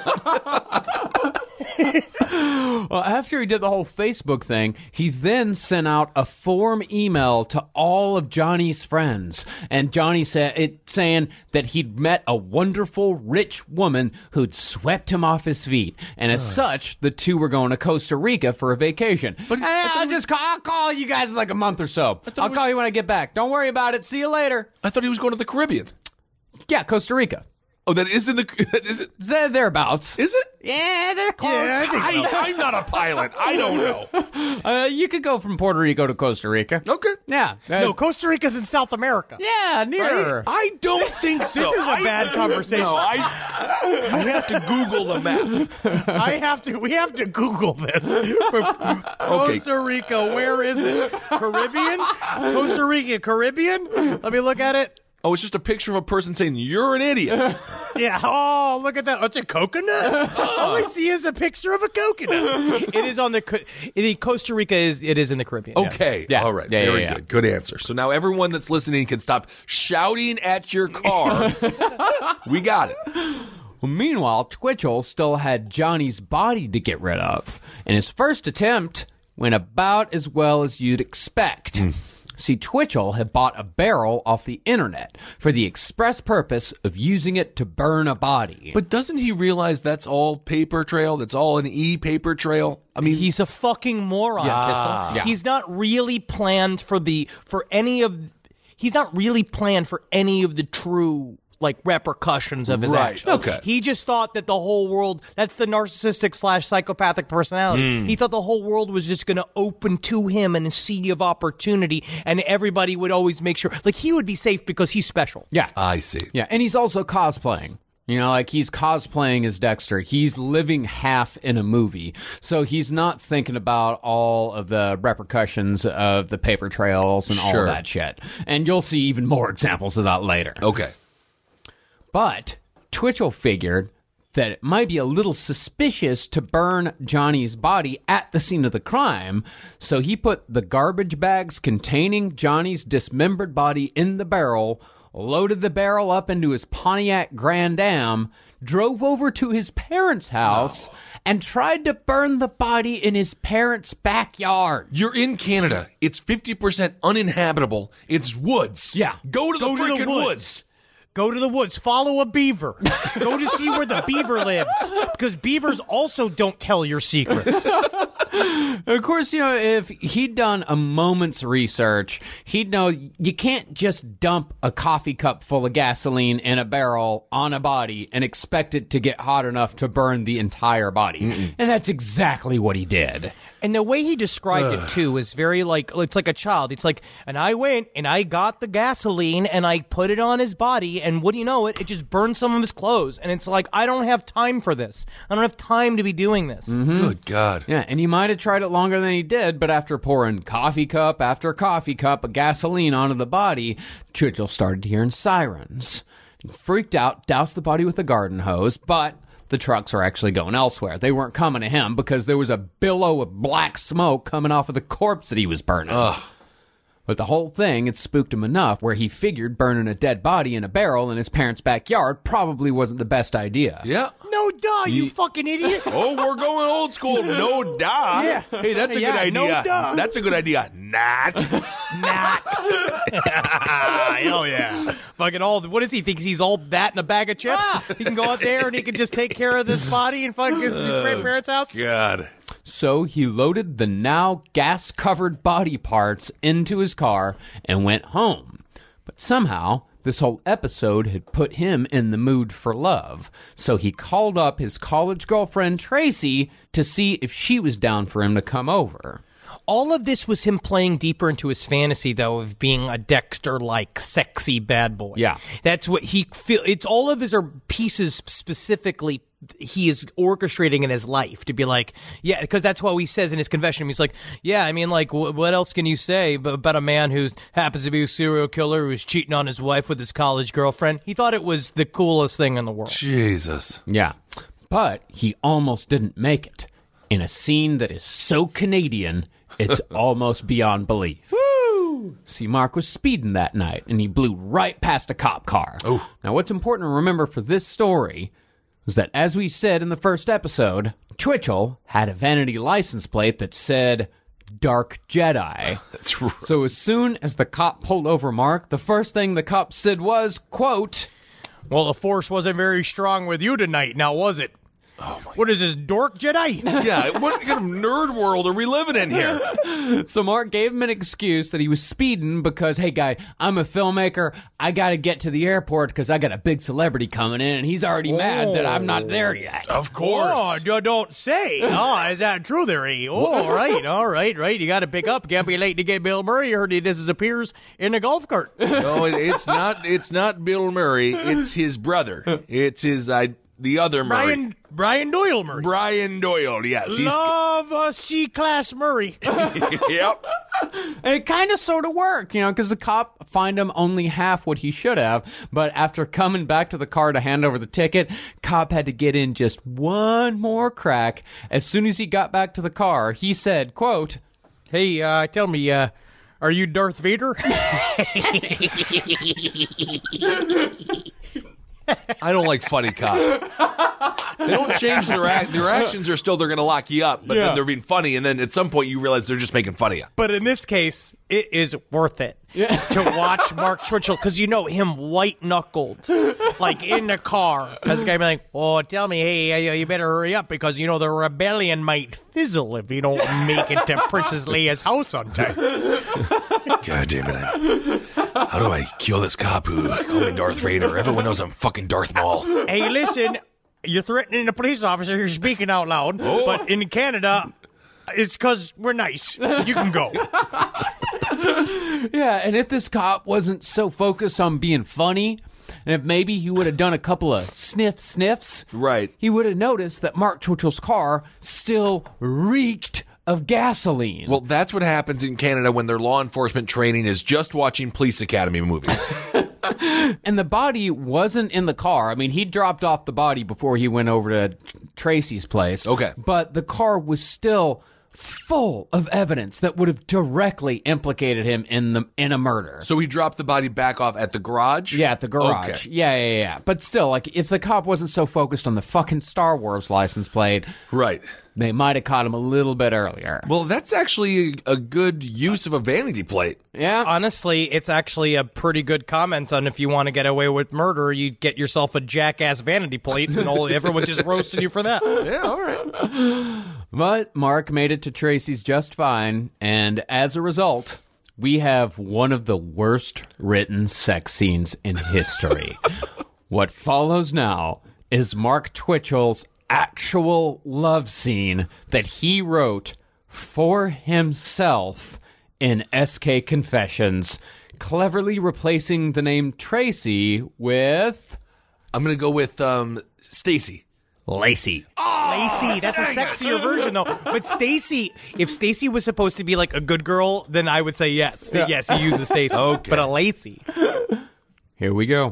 Well, after he did the whole Facebook thing, he then sent out a form email to all of Johnny's friends. And Johnny saying that he'd met a wonderful, rich woman who'd swept him off his feet. And as such, the two were going to Costa Rica for a vacation. But I'll call you guys in like a month or so. I'll call you when I get back. Don't worry about it. See you later. I thought he was going to the Caribbean. Yeah, Costa Rica. Oh, that is it? Thereabouts. Is it? Yeah, they're close. Yeah, I think so. I'm not a pilot. I don't know. You could go from Puerto Rico to Costa Rica. Okay. Yeah. No, Costa Rica's in South America. Yeah, near. I don't think so. This is a bad conversation. No, I have to Google the map. We have to Google this. Costa Rica, where is it? Caribbean? Costa Rica, Caribbean? Let me look at it. Oh, it's just a picture of a person saying, you're an idiot. Yeah. Oh, look at that. Oh, it's a coconut? All I see is a picture of a coconut. It is on the Costa Rica it is in the Caribbean. Okay. Yeah. All right. Yeah, Very yeah. good. Good answer. So now everyone that's listening can stop shouting at your car. We got it. Well, meanwhile, Twitchell still had Johnny's body to get rid of. And his first attempt went about as well as you'd expect. See, Twitchell had bought a barrel off the internet for the express purpose of using it to burn a body. But doesn't he realize that's all paper trail? That's all an e-paper trail? I mean, he's a fucking moron, Kissel. Yeah. He's not really planned for any of the true repercussions of his actions. Okay. He just thought that the whole world, that's the narcissistic / psychopathic personality. He thought the whole world was just going to open to him in a sea of opportunity, and everybody would always make sure, he would be safe because he's special. Yeah. I see. Yeah, and he's also cosplaying. He's cosplaying as Dexter. He's living half in a movie. So he's not thinking about all of the repercussions of the paper trails and all Sure. that shit. And you'll see even more examples of that later. Okay. But Twitchell figured that it might be a little suspicious to burn Johnny's body at the scene of the crime, so he put the garbage bags containing Johnny's dismembered body in the barrel, loaded the barrel up into his Pontiac Grand Am, drove over to his parents' house, and tried to burn the body in his parents' backyard. You're in Canada. It's 50% uninhabitable. It's woods. Yeah. Go to the freaking woods. Go to the woods. Follow a beaver. Go to see where the beaver lives. Because beavers also don't tell your secrets. Of course, if he'd done a moment's research, he'd know you can't just dump a coffee cup full of gasoline in a barrel on a body and expect it to get hot enough to burn the entire body. And that's exactly what he did. And the way he described it, too, is very it's like a child. It's like, and I went and I got the gasoline and I put it on his body, and what do you know, it just burned some of his clothes. And it's like, I don't have time for this. I don't have time to be doing this. Good God. Yeah, and he might have tried it longer than he did, but after pouring coffee cup after coffee cup of gasoline onto the body, Churchill started hearing sirens. He freaked out, doused the body with a garden hose, but the trucks are actually going elsewhere. They weren't coming to him because there was a billow of black smoke coming off of the corpse that he was burning. Ugh. But the whole thing had spooked him enough where he figured burning a dead body in a barrel in his parents' backyard probably wasn't the best idea. Yeah. No duh, you fucking idiot. Oh, we're going old school. No duh. Yeah. Hey, that's a good idea. No duh. That's a good idea. Not. Hell yeah. Fucking what does he think? He's all that in a bag of chips? He can go out there and he can just take care of this body and fucking get to his grandparents' house? God. So he loaded the now gas-covered body parts into his car and went home. But somehow, this whole episode had put him in the mood for love. So he called up his college girlfriend, Tracy, to see if she was down for him to come over. All of this was him playing deeper into his fantasy, though, of being a Dexter-like sexy bad boy. Yeah. That's what he feels. It's all of his are pieces specifically he is orchestrating in his life to be like, yeah, because that's what he says in his confession. He's like, yeah, I mean, like, what else can you say about a man who happens to be a serial killer who's cheating on his wife with his college girlfriend? He thought it was the coolest thing in the world. Jesus. Yeah. But he almost didn't make it in a scene that is so Canadian, it's almost beyond belief. Woo! See, Mark was speeding that night, and he blew right past a cop car. Oh. Now, what's important to remember for this story was that, as we said in the first episode, Twitchell had a vanity license plate that said Dark Jedi. That's right. So as soon as the cop pulled over Mark, the first thing the cop said was, quote, Well, the force wasn't very strong with you tonight, now was it? Oh my. What is this, Dork Jedi? Yeah, what kind of nerd world are we living in here? So Mark gave him an excuse that he was speeding because, hey, guy, I'm a filmmaker. I got to get to the airport because I got a big celebrity coming in, and he's already mad that I'm not there yet. Of course. Oh, you don't say. Oh, is that true there, E? Oh, all right. You got to pick up. Can't be late to get Bill Murray. I heard he disappears in a golf cart. No, it's not Bill Murray. It's his brother. It's his the other Murray. Brian Doyle Murray. Brian Doyle, yes. Love C-Class Murray. Yep. And it kind of sort of worked, because the cop fined him only half what he should have. But after coming back to the car to hand over the ticket, cop had to get in just one more crack. As soon as he got back to the car, he said, quote, Hey, tell me, are you Darth Vader? I don't like funny cop. They don't change their actions are still they're going to lock you up, but then they're being funny, and then at some point you realize they're just making fun of you. But in this case, it is worth it to watch Mark Twitchell, because him white-knuckled, like in the car. As a guy be like, oh, tell me, hey, you better hurry up, because, the rebellion might fizzle if you don't make it to Princess Leia's house on time. God damn it. How do I kill this cop who called me Darth Vader? Everyone knows I'm fucking Darth Maul. Hey, listen, you're threatening a police officer. You're speaking out loud. But in Canada, it's because we're nice. You can go. yeah, and if this cop wasn't so focused on being funny, and if maybe he would have done a couple of sniffs, right, he would have noticed that Mark Twitchell's car still reeked of gasoline. Well, that's what happens in Canada when their law enforcement training is just watching Police Academy movies. And the body wasn't in the car. I mean, he dropped off the body before he went over to Tracy's place. Okay. But the car was still full of evidence that would have directly implicated him in a murder. So he dropped the body back off at the garage? Yeah, at the garage. Okay. Yeah. But still, like, if the cop wasn't so focused on the fucking Star Wars license plate, right, they might have caught him a little bit earlier. Well, that's actually a good use of a vanity plate. Yeah. Honestly, it's actually a pretty good comment on if you want to get away with murder, you get yourself a jackass vanity plate and everyone's just roasting you for that. Yeah, all right. But Mark made it to Tracy's just fine, and as a result, we have one of the worst written sex scenes in history. What follows now is Mark Twitchell's actual love scene that he wrote for himself in SK Confessions, cleverly replacing the name Tracy with... I'm going to go with Stacy. Lacey. Lacey, that's a sexier version, though. But Stacy, if Stacy was supposed to be like a good girl, then I would say yes. Yes, he uses Stacy. Okay. But a Lacey. Here we go.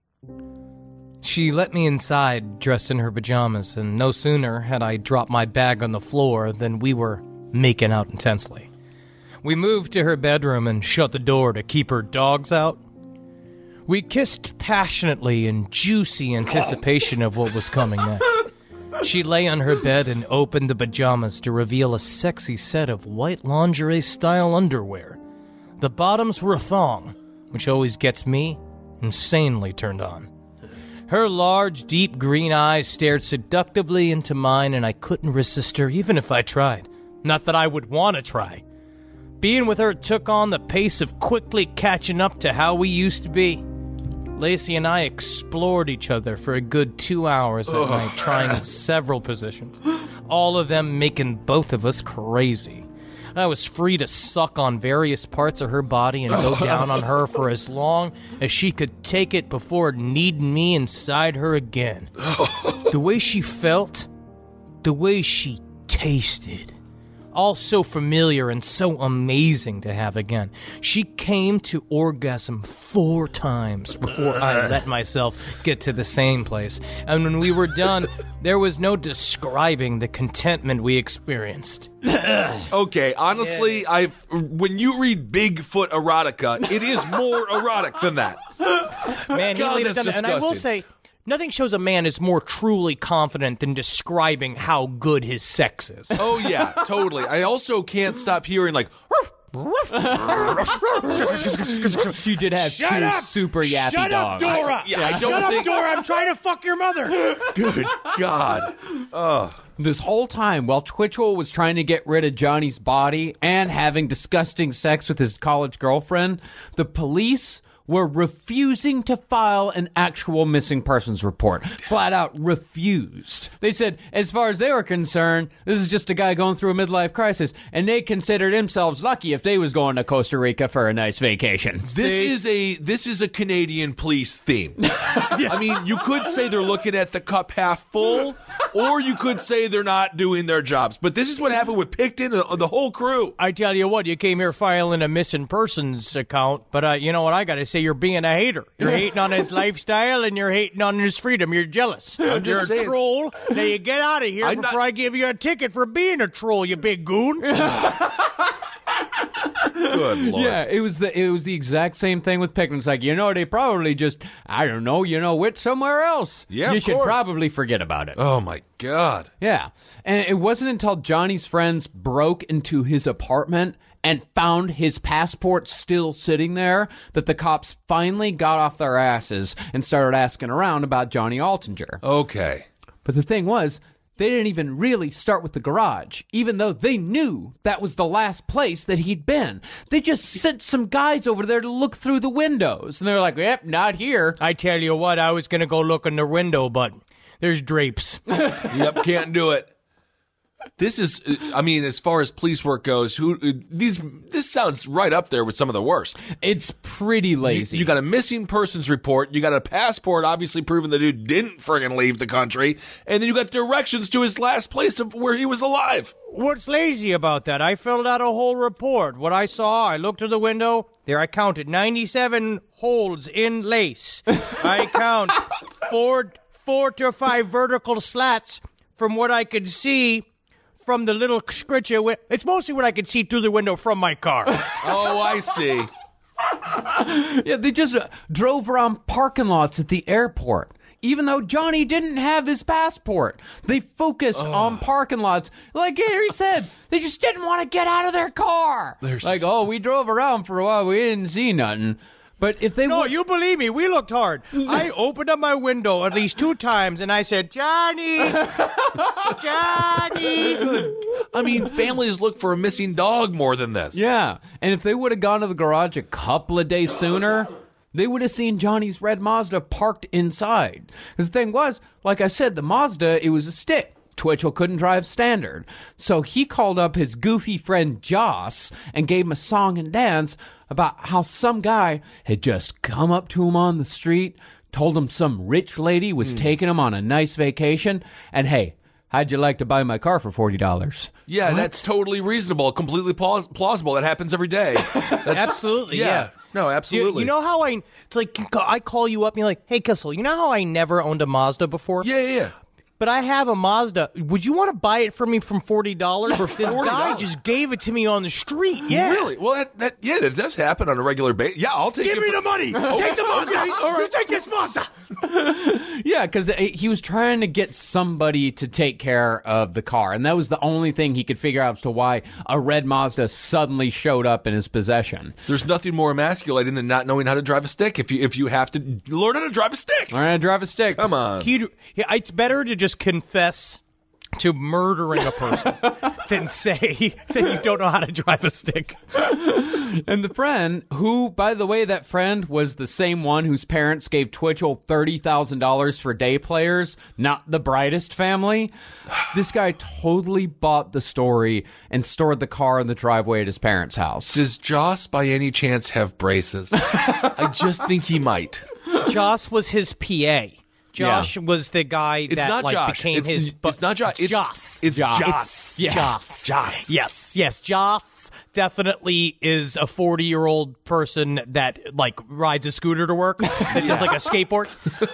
She let me inside, dressed in her pajamas, and no sooner had I dropped my bag on the floor than we were making out intensely. We moved to her bedroom and shut the door to keep her dogs out. We kissed passionately in juicy anticipation of what was coming next. She lay on her bed and opened the pajamas to reveal a sexy set of white lingerie-style underwear. The bottoms were a thong, which always gets me insanely turned on. Her large, deep green eyes stared seductively into mine, and I couldn't resist her even if I tried. Not that I would want to try. Being with her took on the pace of quickly catching up to how we used to be. Lacey and I explored each other for a good 2 hours at night, trying several positions, all of them making both of us crazy. I was free to suck on various parts of her body and go down on her for as long as she could take it before needing me inside her again. The way she felt, the way she tasted, all so familiar and so amazing to have again. She came to orgasm 4 times before I let myself get to the same place. And when we were done, there was no describing the contentment we experienced. Okay, honestly, when you read Bigfoot erotica, it is more erotic than that. Man, God, he laid it that's down. And I will disgusting. say, nothing shows a man is more truly confident than describing how good his sex is. Oh, yeah, totally. I also can't stop hearing, like... She did have two super yappy dogs. Dora! Yeah, I don't think... Dora, I'm trying to fuck your mother! Good God. This whole time, while Twitchell was trying to get rid of Johnny's body and having disgusting sex with his college girlfriend, the police were refusing to file an actual missing persons report. Flat out refused. They said, as far as they were concerned, this is just a guy going through a midlife crisis, and they considered themselves lucky if they was going to Costa Rica for a nice vacation. This is a Canadian police theme. I mean, you could say they're looking at the cup half full, or you could say they're not doing their jobs. But this is what happened with Picton and the whole crew. I tell you what, you came here filing a missing persons account, but you know what I gotta say, you're being a hater. You're hating on his lifestyle and you're hating on his freedom. You're jealous. I'm just you're saying. a troll. Now you get out of here before I give you a ticket for being a troll, you big goon. Good Lord. Yeah, it was the exact same thing with Pickman. It's like, they probably just, I don't know, went somewhere else. Yeah, you of should course. probably forget about it. Oh, my God. Yeah, and it wasn't until Johnny's friends broke into his apartment and found his passport still sitting there that the cops finally got off their asses and started asking around about Johnny Altinger. Okay. But the thing was, they didn't even really start with the garage, even though they knew that was the last place that he'd been. They just sent some guys over there to look through the windows, and they were like, yep, not here. I tell you what, I was gonna go look in the window, but there's drapes. Yep, can't do it. This is, I mean, as far as police work goes, this sounds right up there with some of the worst. It's pretty lazy. You got a missing persons report. You got a passport, obviously proving the dude didn't friggin' leave the country. And then you got directions to his last place of where he was alive. What's lazy about that? I filled out a whole report. What I saw, I looked through the window. There I counted 97 holes in lace. I count 4 to 5 vertical slats from what I could see from the little scritcher. It's mostly what I could see through the window from my car. Oh, I see. Yeah, they just drove around parking lots at the airport. Even though Johnny didn't have his passport, they focused on parking lots. Like Gary said, they just didn't want to get out of their car. We drove around for a while. We didn't see nothing. But if they No, would, you believe me. We looked hard. I opened up my window at least 2 times, and I said, Johnny! Johnny! I mean, families look for a missing dog more than this. yeah, and if they would have gone to the garage a couple of days sooner, they would have seen Johnny's red Mazda parked inside. Because the thing was, like I said, the Mazda, it was a stick. Twitchell couldn't drive standard. So he called up his goofy friend Joss and gave him a song and dance about how some guy had just come up to him on the street, told him some rich lady was taking him on a nice vacation, and hey, how'd you like to buy my car for $40? Yeah, that's totally reasonable, completely plausible. That happens every day. Absolutely, yeah. No, absolutely. You know how it's like I call you up and you're like, hey, Kissel, you know how I never owned a Mazda before? Yeah. But I have a Mazda. Would you want to buy it from me from $40? For this guy just gave it to me on the street. Yeah. Really? Well, that does happen on a regular basis. Yeah, I'll take it. Give me the money. Take the Mazda. All right. You take this Mazda. Yeah, because he was trying to get somebody to take care of the car, and that was the only thing he could figure out as to why a red Mazda suddenly showed up in his possession. There's nothing more emasculating than not knowing how to drive a stick. If you have to learn how to drive a stick. All right, drive a stick. Come on. It's better to just confess to murdering a person than say that you don't know how to drive a stick. And the friend, who, by the way, that friend was the same one whose parents gave Twitchell $30,000 for day players, not the brightest family. This guy totally bought the story and stored the car in the driveway at his parents' house. Does Joss by any chance have braces? I just think he might. Joss was his PA. Josh was the guy that not like Josh. became his. It's not Josh. It's Joss. It's Joss. Joss. Yeah. Joss. Yes. Joss definitely is a 40-year-old person that like rides a scooter to work. That does like a skateboard.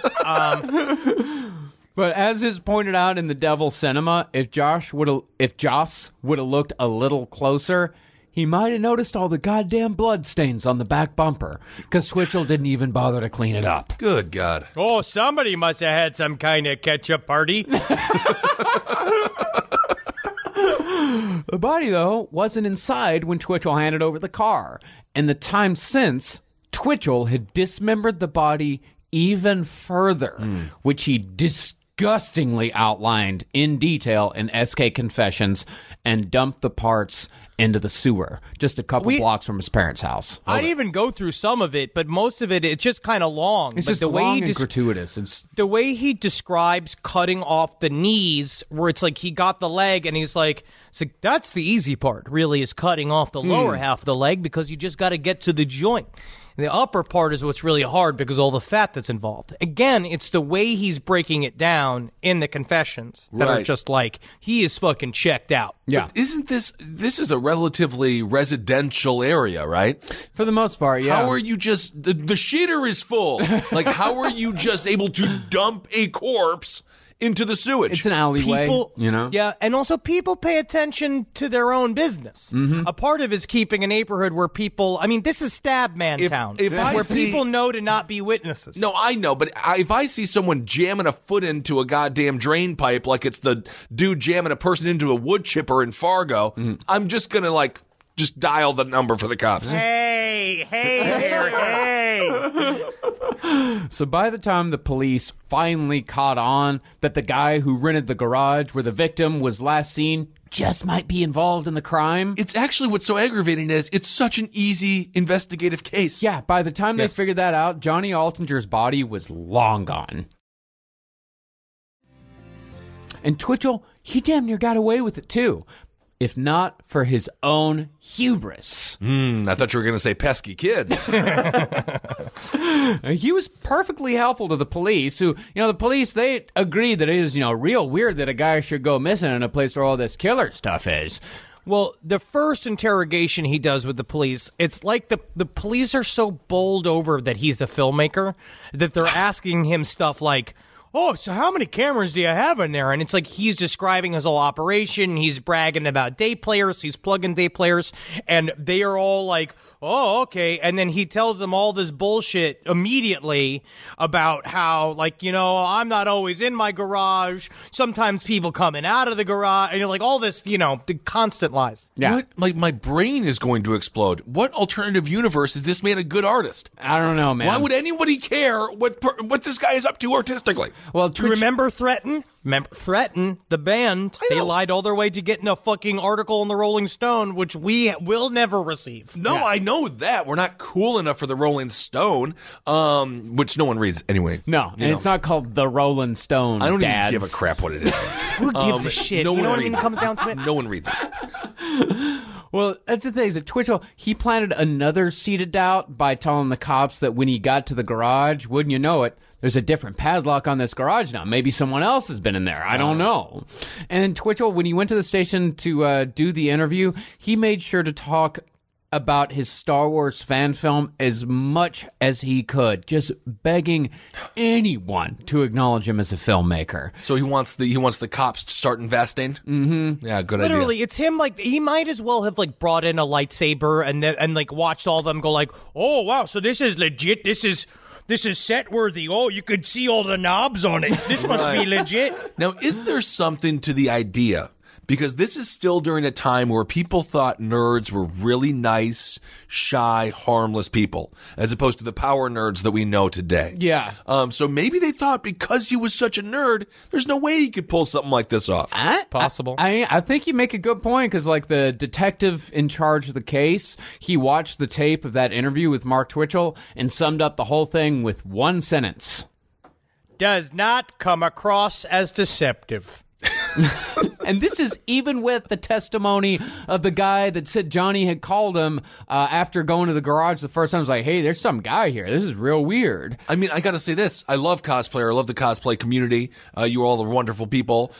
But as is pointed out in The Devil Cinema, if Joss would have looked a little closer, he might have noticed all the goddamn blood stains on the back bumper, because Twitchell didn't even bother to clean it up. Good God. Oh, somebody must have had some kind of ketchup party. The body, though, wasn't inside when Twitchell handed over the car. And the time since, Twitchell had dismembered the body even further, which he disgustingly outlined in detail in SK Confessions, and dumped the parts into the sewer just a couple blocks from his parents' house. I'd even go through some of it, but most of it's just kind of long. It's but just the way long and gratuitous. The way he describes cutting off the knees, where it's like he got the leg and he's like, it's like that's the easy part, really, is cutting off the lower half of the leg because you just got to get to the joint. The upper part is what's really hard because all the fat that's involved. Again, it's the way he's breaking it down in the confessions that are just like, he is fucking checked out. Yeah. But isn't this is a relatively residential area, right? For the most part, yeah. How are you just, the shitter is full. Like, how are you just able to dump a corpse into the sewage? It's an alleyway, you know? Yeah, and also people pay attention to their own business. A part of it is keeping a neighborhood where people, I mean, this is Stab Man Town, where people know to not be witnesses. No, I know, but if I see someone jamming a foot into a goddamn drain pipe like it's the dude jamming a person into a wood chipper in Fargo, I'm just going to, just dial the number for the cops. Hey there, hey. So by the time the police finally caught on that the guy who rented the garage where the victim was last seen just might be involved in the crime. It's actually what's so aggravating is it's such an easy investigative case. Yeah, by the time they figured that out, Johnny Altinger's body was long gone. And Twitchell, he damn near got away with it too. If not for his own hubris. I thought you were going to say pesky kids. He was perfectly helpful to the police, who, the police, they agreed that it is, real weird that a guy should go missing in a place where all this killer stuff is. Well, the first interrogation he does with the police, it's like the police are so bowled over that he's the filmmaker that they're asking him stuff like, oh, so how many cameras do you have in there? And it's like he's describing his whole operation. He's bragging about day players. He's plugging day players. And they are all like, oh, okay. And then he tells them all this bullshit immediately about how, like, you know, I'm not always in my garage. Sometimes people coming out of the garage. And you're like, all this, you know, the constant lies. Yeah. What? Like, my brain is going to explode. What alternative universe is this man a good artist? I don't know, man. Why would anybody care what this guy is up to artistically? Well, Do you remember Threaten? Remember Threaten, the band? I They know. lied all their way to getting a fucking article in the Rolling Stone, which we will never receive. No, I know that. We're not cool enough for the Rolling Stone, which no one reads anyway. No, and it's not called the Rolling Stone. I don't dads. even give a crap what it is. Who gives a shit? No You one know what I mean? reads It comes down to it. No one reads it. Well, that's the thing. Is that Twitchell, he planted another seed of doubt by telling the cops that when he got to the garage, wouldn't you know it, there's a different padlock on this garage now. Maybe someone else has been in there. I don't know. And Twitchell, when he went to the station to do the interview, he made sure to talk about his Star Wars fan film as much as he could, just begging anyone to acknowledge him as a filmmaker. So he wants the cops to start investing. Mm-hmm. Yeah, good idea. Literally, it's him. Like he might as well have like brought in a lightsaber and like watched all of them go like, oh wow, so this is legit. This is set worthy. Oh, you could see all the knobs on it. This must be legit. Now, is there something to the idea? Because this is still during a time where people thought nerds were really nice, shy, harmless people, as opposed to the power nerds that we know today. Yeah. So maybe they thought because he was such a nerd, there's no way he could pull something like this off. Possible. I think you make a good point because, like, the detective in charge of the case, he watched the tape of that interview with Mark Twitchell and summed up the whole thing with one sentence. Does not come across as deceptive. And this is even with the testimony of the guy that said Johnny had called him after going to the garage the first time. He was like, hey, there's some guy here. This is real weird. I mean, I got to say this. I love cosplay. I love the cosplay community. You all are wonderful people.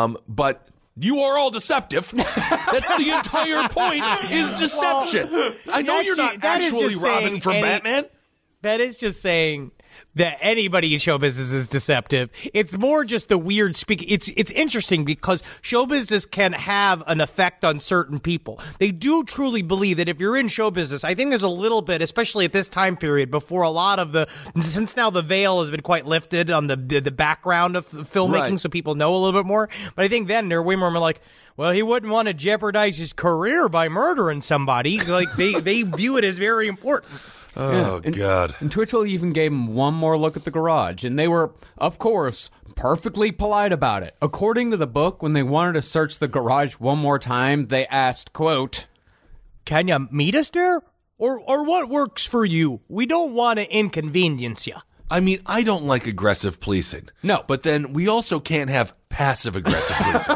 But you are all deceptive. That's the entire point is deception. I know you're not that is actually just Robin saying from any- Batman. That is just saying that anybody in show business is deceptive. It's more just the weird speak. It's interesting because show business can have an effect on certain people. They do truly believe that if you're in show business, I think there's a little bit, especially at this time period, before a lot of since now the veil has been quite lifted on the background of filmmaking, Right. so people know a little bit more. But I think then they're way more like, well, he wouldn't want to jeopardize his career by murdering somebody. Like they view it as very important. Oh, God. And Twitchell even gave him one more look at the garage, and they were, of course, perfectly polite about it. According to the book, when they wanted to search the garage one more time, they asked, quote, Can you meet us there? Or what works for you? We don't want to inconvenience you. I mean, I don't like aggressive policing. No. But then we also can't have passive-aggressive policing.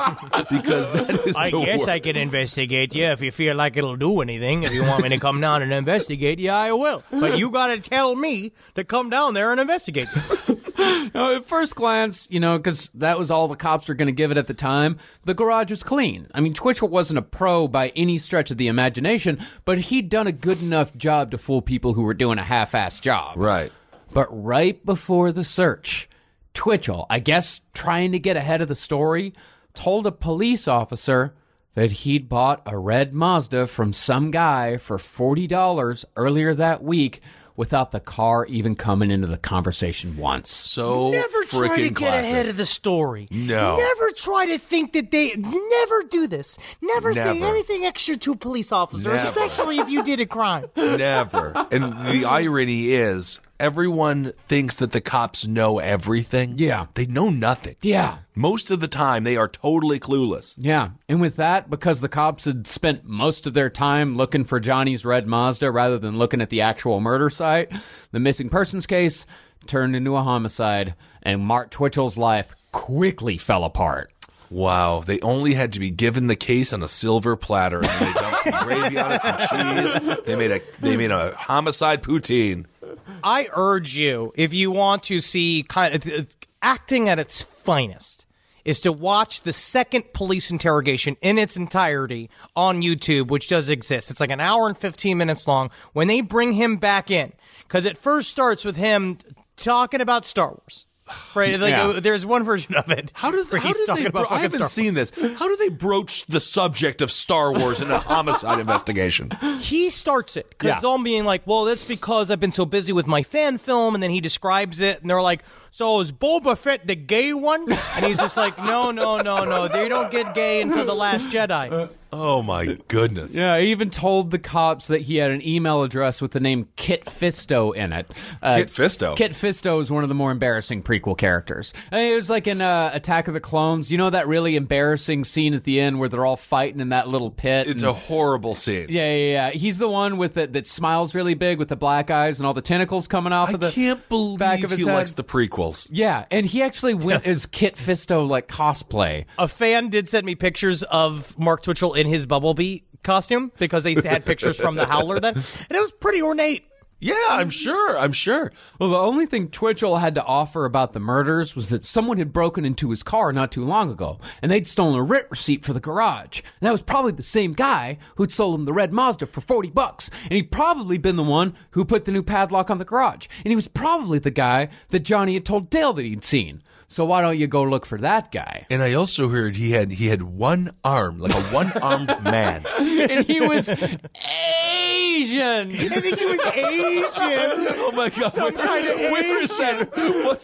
Because that is I the guess worst. I can investigate you if you feel like it'll do anything. If you want me to come down and investigate you, I will. But you got to tell me to come down there and investigate you. at first glance, because that was all the cops were going to give it at the time, the garage was clean. I mean, Twitchell wasn't a pro by any stretch of the imagination, but he'd done a good enough job to fool people who were doing a half-assed job. Right. But right before the search, Twitchell, I guess trying to get ahead of the story, told a police officer that he'd bought a red Mazda from some guy for $40 earlier that week without the car even coming into the conversation once. So Never try to freaking get classic. ahead of the story. No. Never try to think that they never do this. Never say Never. anything extra to a police officer, Never. especially if you did a crime. Never. And the irony is, everyone thinks that the cops know everything. Yeah. They know nothing. Yeah. Most of the time, they are totally clueless. Yeah, and with that, because the cops had spent most of their time looking for Johnny's red Mazda rather than looking at the actual murder site, the missing persons case turned into a homicide, and Mark Twitchell's life quickly fell apart. Wow, they only had to be given the case on a silver platter, and they dumped some gravy on it, some cheese. They made a homicide poutine. I urge you, if you want to see kind of acting at its finest, is to watch the second police interrogation in its entirety on YouTube, which does exist. It's like an hour and 15 minutes long when they bring him back in. Because it first starts with him talking about Star Wars. Right? Like Yeah. there's one version of it. where he's talking about I fucking haven't Star seen Wars. this. How do they broach the subject of Star Wars in a homicide investigation? He starts it because Yeah. it's all being like, well, that's because I've been so busy with my fan film, and then he describes it, and they're like, so is Boba Fett the gay one? And he's just like, no, they don't get gay until The Last Jedi. Oh my goodness. Yeah, he even told the cops that he had an email address with the name Kit Fisto in it. Kit Fisto? Kit Fisto is one of the more embarrassing prequel characters. It was like in Attack of the Clones. You know that really embarrassing scene at the end where they're all fighting in that little pit? It's a horrible scene. Yeah. He's the one with that smiles really big with the black eyes and all the tentacles coming off of the I can't believe back of his he head. likes the prequels. Yeah, and he actually went as Kit Fisto like cosplay. A fan did send me pictures of Mark Twitchell in his Bumblebee costume because they had pictures from the Howler then, and it was pretty ornate. Yeah, I'm sure. Well, the only thing Twitchell had to offer about the murders was that someone had broken into his car not too long ago, and they'd stolen a rent receipt for the garage. And that was probably the same guy who'd sold him the red Mazda for $40, and he'd probably been the one who put the new padlock on the garage. And he was probably the guy that Johnny had told Dale that he'd seen. So why don't you go look for that guy? And I also heard he had one arm, like a one-armed man. And he was Asian. I think he was Asian. Oh my god! Some kind of Where is that? What's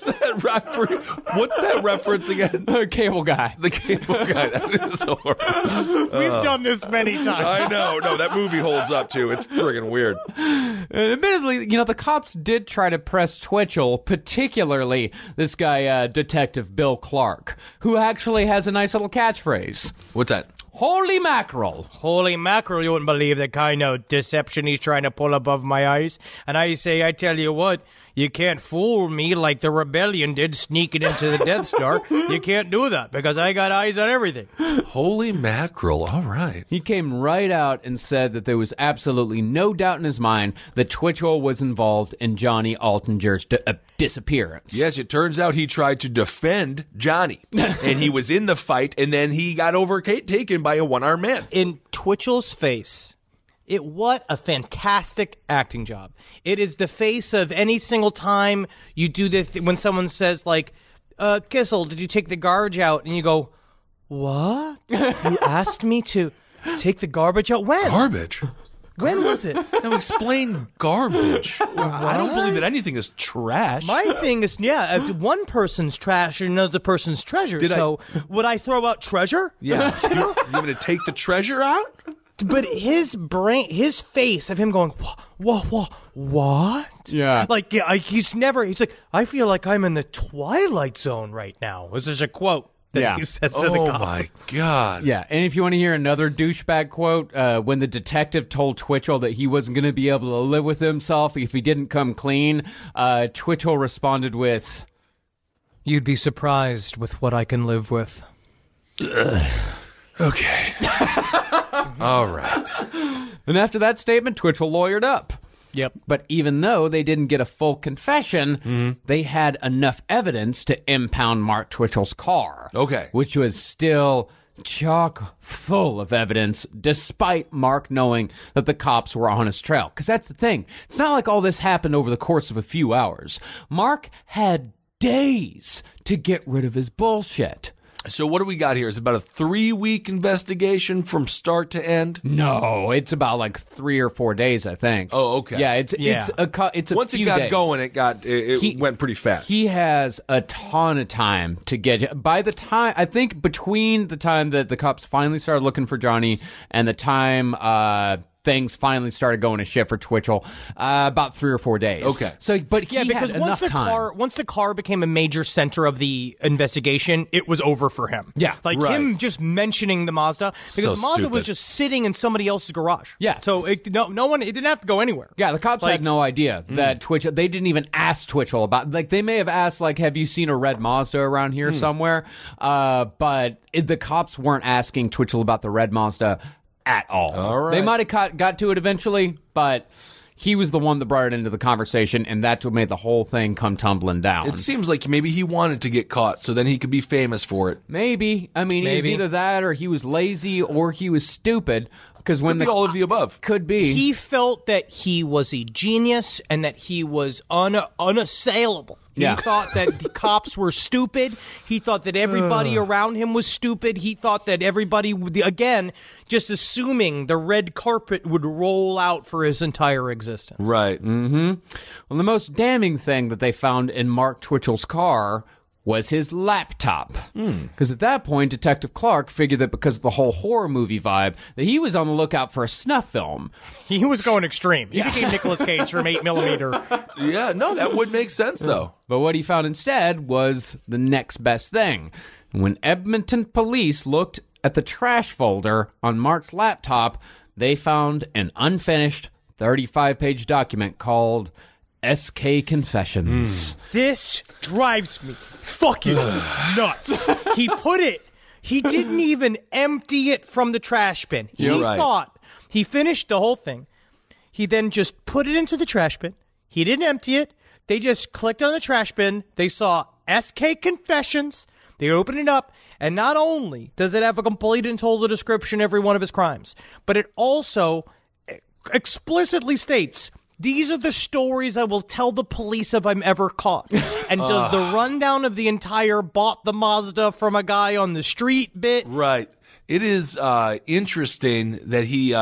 that reference again? Cable guy. The cable guy. That is horrible. We've done this many times. I know. No, that movie holds up too. It's friggin' weird. And admittedly, the cops did try to press Twitchell, particularly this guy, Detective Bill Clark, who actually has a nice little catchphrase. What's that? Holy mackerel. Holy mackerel, you wouldn't believe the kind of deception he's trying to pull above my eyes. And I say, I tell you what, you can't fool me like the rebellion did sneaking into the Death Star. You can't do that because I got eyes on everything. Holy mackerel. All right. He came right out and said that there was absolutely no doubt in his mind that Twitchell was involved in Johnny Altinger's disappearance. Yes, it turns out he tried to defend Johnny, and he was in the fight, and then he got overtaken by a one-armed man. In Twitchell's face, what a fantastic acting job. It is the face of any single time you do this, when someone says, like, Kissel, did you take the garbage out? And you go, what? You asked me to take the garbage out? When? Garbage? When was it? Now explain garbage. I don't believe that anything is trash. My thing is, one person's trash or another person's treasure. Would I throw out treasure? Yeah. You want me to take the treasure out? But his face of him going, what? Yeah. Like, he's like, I feel like I'm in the Twilight Zone right now. This is a quote that he says to the Oh cop. my god. Yeah, and if you want to hear another douchebag quote, when the detective told Twitchell that he wasn't going to be able to live with himself if he didn't come clean, Twitchell responded with, You'd be surprised with what I can live with. Okay. All right. and after that statement, Twitchell lawyered up. Yep. But even though they didn't get a full confession, they had enough evidence to impound Mark Twitchell's car. Okay. Which was still chock full of evidence, despite Mark knowing that the cops were on his trail. Because that's the thing. It's not like all this happened over the course of a few hours. Mark had days to get rid of his bullshit. So what do we got here? Is it about a 3-week investigation from start to end? No, it's about like 3 or 4 days, I think. Oh, okay. Yeah, it's a Once it few got days. going, it went pretty fast. He has a ton of time to get. By the time, I think between the time that the cops finally started looking for Johnny and the time things finally started going to shit for Twitchell, about 3 or 4 days. Okay. So, but he because had once enough time. once the car became a major center of the investigation, it was over for him. Yeah, like right. him just mentioning the Mazda because So the Mazda was stupid. just sitting in somebody else's garage. Yeah. so no one, it didn't have to go anywar. Yeah, the cops had no idea that Twitchell. They didn't even ask Twitchell about. Like, they may have asked, like, "Have you seen a red Mazda around here somewhere?" But the cops weren't asking Twitchell about the red Mazda at all. All right. They might have got to it eventually, but he was the one that brought it into the conversation, and that's what made the whole thing come tumbling down. It seems like maybe he wanted to get caught so then he could be famous for it. Maybe. I mean, it was Maybe. either that or he was lazy or he was stupid. Because when Could be all of the above. Could be. He felt that he was a genius and that he was unassailable. He thought that the cops were stupid. He thought that everybody around him was stupid. He thought that everybody, again, just assuming the red carpet would roll out for his entire existence. Right. Well, the most damning thing that they found in Mark Twitchell's car was his laptop. Because at that point, Detective Clark figured that because of the whole horror movie vibe, that he was on the lookout for a snuff film. He was going extreme. He became Nicolas Cage from 8mm. Yeah, no, that would make sense, though. But what he found instead was the next best thing. When Edmonton police looked at the trash folder on Mark's laptop, they found an unfinished 35-page document called SK Confessions. This drives me fucking nuts. He didn't even empty it from the trash bin. You're He right. thought he finished the whole thing. He then just put it into the trash bin. He didn't empty it. They just clicked on the trash bin. They saw SK Confessions. They open it up, and not only does it have a complete and total description of every one of his crimes, but it also explicitly states, these are the stories I will tell the police if I'm ever caught. And does the rundown of the entire bought the Mazda from a guy on the street bit. Right. It is interesting that he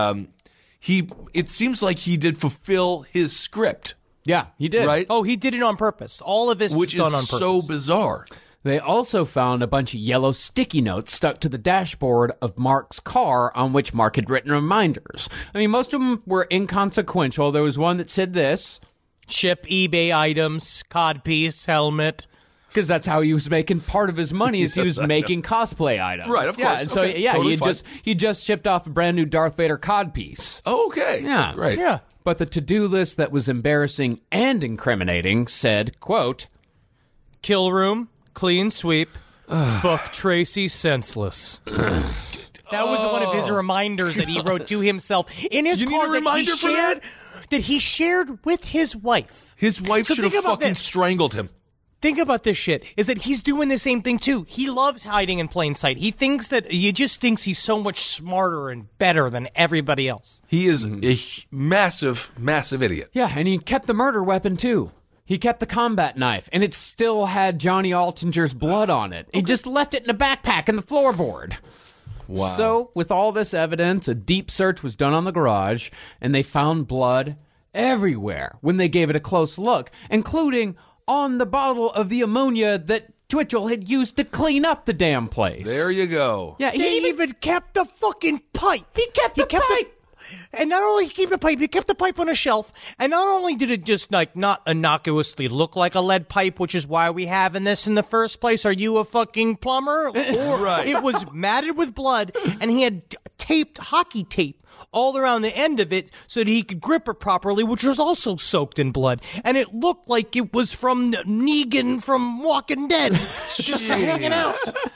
it seems like he did fulfill his script, Yeah, he did. right? Oh, he did it on purpose. All of this Which was done on is purpose. so bizarre. They also found a bunch of yellow sticky notes stuck to the dashboard of Mark's car on which Mark had written reminders. I mean, most of them were inconsequential. There was one that said this. Ship eBay items, codpiece, helmet. Because that's how he was making part of his money, is he was making cosplay items. Right, of Yeah, course. and so, Okay, yeah, totally he just shipped off a brand new Darth Vader codpiece. Oh, okay. Yeah. Right. Yeah. But the to-do list that was embarrassing and incriminating said, quote, Kill room, clean sweep, fuck Tracy senseless. That was one of his reminders that he wrote to himself in his You need car a reminder for that? that he shared with his wife. His wife So should have think about fucking this. strangled him. Think about this shit, is that he's doing the same thing too. He loves hiding in plain sight. He just thinks he's so much smarter and better than everybody else. He is a massive, massive idiot. yeah, and he kept the murder weapon, too. He kept the combat knife, and it still had Johnny Altinger's blood on it. He just left it in a backpack in the floorboard. Wow. So, with all this evidence, a deep search was done on the garage, and they found blood everywhere when they gave it a close look, including on the bottle of the ammonia that Twitchell had used to clean up the damn place. There you go. Yeah, He even kept the fucking pipe. He kept the pipe. And not only he kept the pipe, he kept the pipe on a shelf. And not only did it just like not innocuously look like a lead pipe, which is why we have in this in the first place. Are you a fucking plumber? Or Right. It was matted with blood, and he had taped hockey tape all around the end of it so that he could grip it properly, which was also soaked in blood. And it looked like it was from Negan from Walking Dead, just hanging out.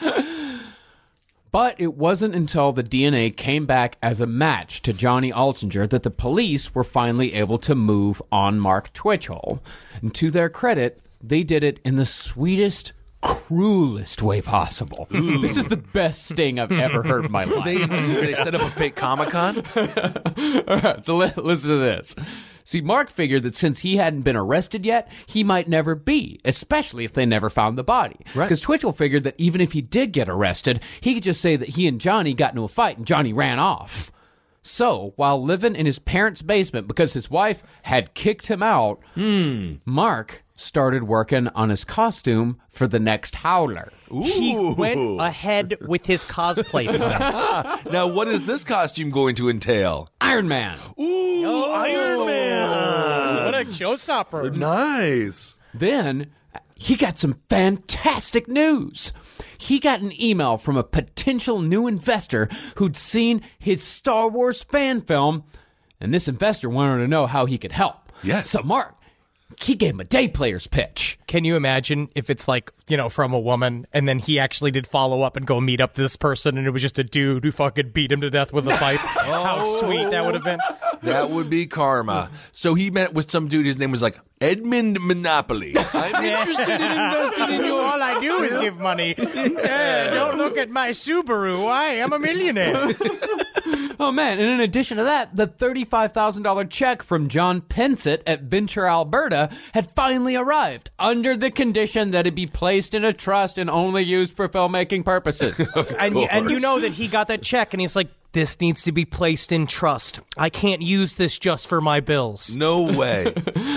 But it wasn't until the DNA came back as a match to Johnny Altinger that the police were finally able to move on Mark Twitchell. And to their credit, they did it in the sweetest, cruelest way possible. This is the best sting I've ever heard in my life. They set up a fake Comic-Con? All right, so listen to this. See, Mark figured that since he hadn't been arrested yet, he might never be, especially if they never found the body. Right. Because Twitchell figured that even if he did get arrested, he could just say that he and Johnny got into a fight and Johnny ran off. So, while living in his parents' basement because his wife had kicked him out, Mark started working on his costume for the next Howler. He went ahead with his cosplay plans. Now, what is this costume going to entail? Iron Man. Ooh, Iron Man! What a showstopper. Nice. Then he got some fantastic news. He got an email from a potential new investor who'd seen his Star Wars fan film, and this investor wanted to know how he could help. Yes. So Mark, he gave him a day player's pitch. Can you imagine if it's like, you know, from a woman and then he actually did follow up and go meet up this person and it was just a dude who fucking beat him to death with a pipe? How sweet that would have been. That would be karma. So he met with some dude. His name was like Edmund Monopoly. I'm interested in investing in your... All I do is give money. Don't look at my Subaru. I am a millionaire. Oh, man. And in addition to that, the $35,000 check from John Pensett at Venture, Alberta had finally arrived under the condition that it be placed in a trust and only used for filmmaking purposes. And you know that he got that check, and he's like, this needs to be placed in trust. I can't use this just for my bills. No way.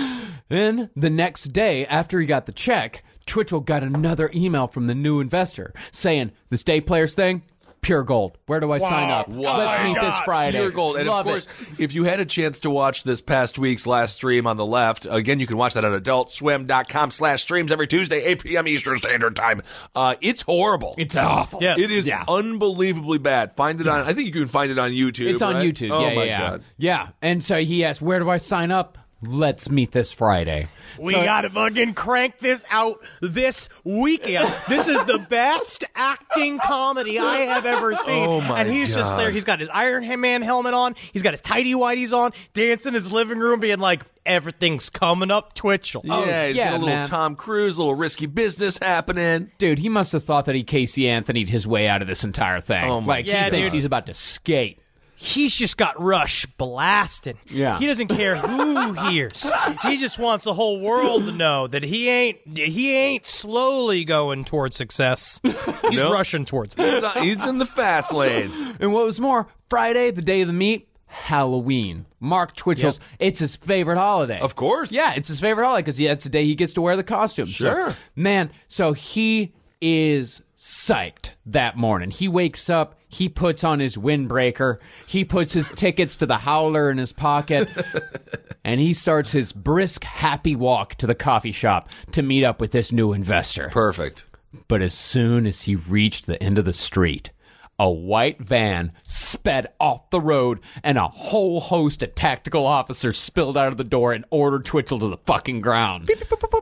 Then, the next day after he got the check, Twitchell got another email from the new investor saying, this day players thing, pure gold. Where do I sign up? Wow. Let's meet this Friday. Pure gold. And Love of course, it. if you had a chance to watch this past week's last stream on the left, again, you can watch that on adultswim.com/streams every Tuesday, 8 p.m. Eastern Standard Time. It's horrible. It's awful. Yes. It is Yeah. unbelievably bad. Find it on, I think you can find it on YouTube. It's on right? YouTube. Oh yeah, my yeah. God. Yeah. And so he asked, where do I sign up? Let's meet this Friday. We gotta fucking crank this out this weekend. This is the best acting comedy I have ever seen. Oh, my and he's just God. there. He's got his Iron Man helmet on. He's got his tighty whities on, dancing in his living room, being like, everything's coming up, Twitchell. Yeah, he's yeah, got a little man. Tom Cruise, a little risky business happening. Dude, he must have ththought that he Casey Anthony'd his way out of this entire thing. Oh, my Yeah, he thinks dude. he's about to skate. He's just got Rush blasting. Yeah. He doesn't care who hears. He just wants the whole world to know that he ain't slowly going towards success. He's Nope. rushing towards it. He's in the fast lane. And what was more, Friday, the day of the meet, Halloween. Mark Twitchell's, it's his favorite holiday. Of course. Yeah, it's his favorite holiday because that's the day he gets to wear the costume. Sure. So, man, so he is psyched that morning. He wakes up, he puts on his windbreaker, he puts his tickets to the Howler in his pocket, and he starts his brisk, happy walk to the coffee shop to meet up with this new investor. Perfect. But as soon as he reached the end of the street, a white van sped off the road, and a whole host of tactical officers spilled out of the door and ordered Twitchell to the fucking ground.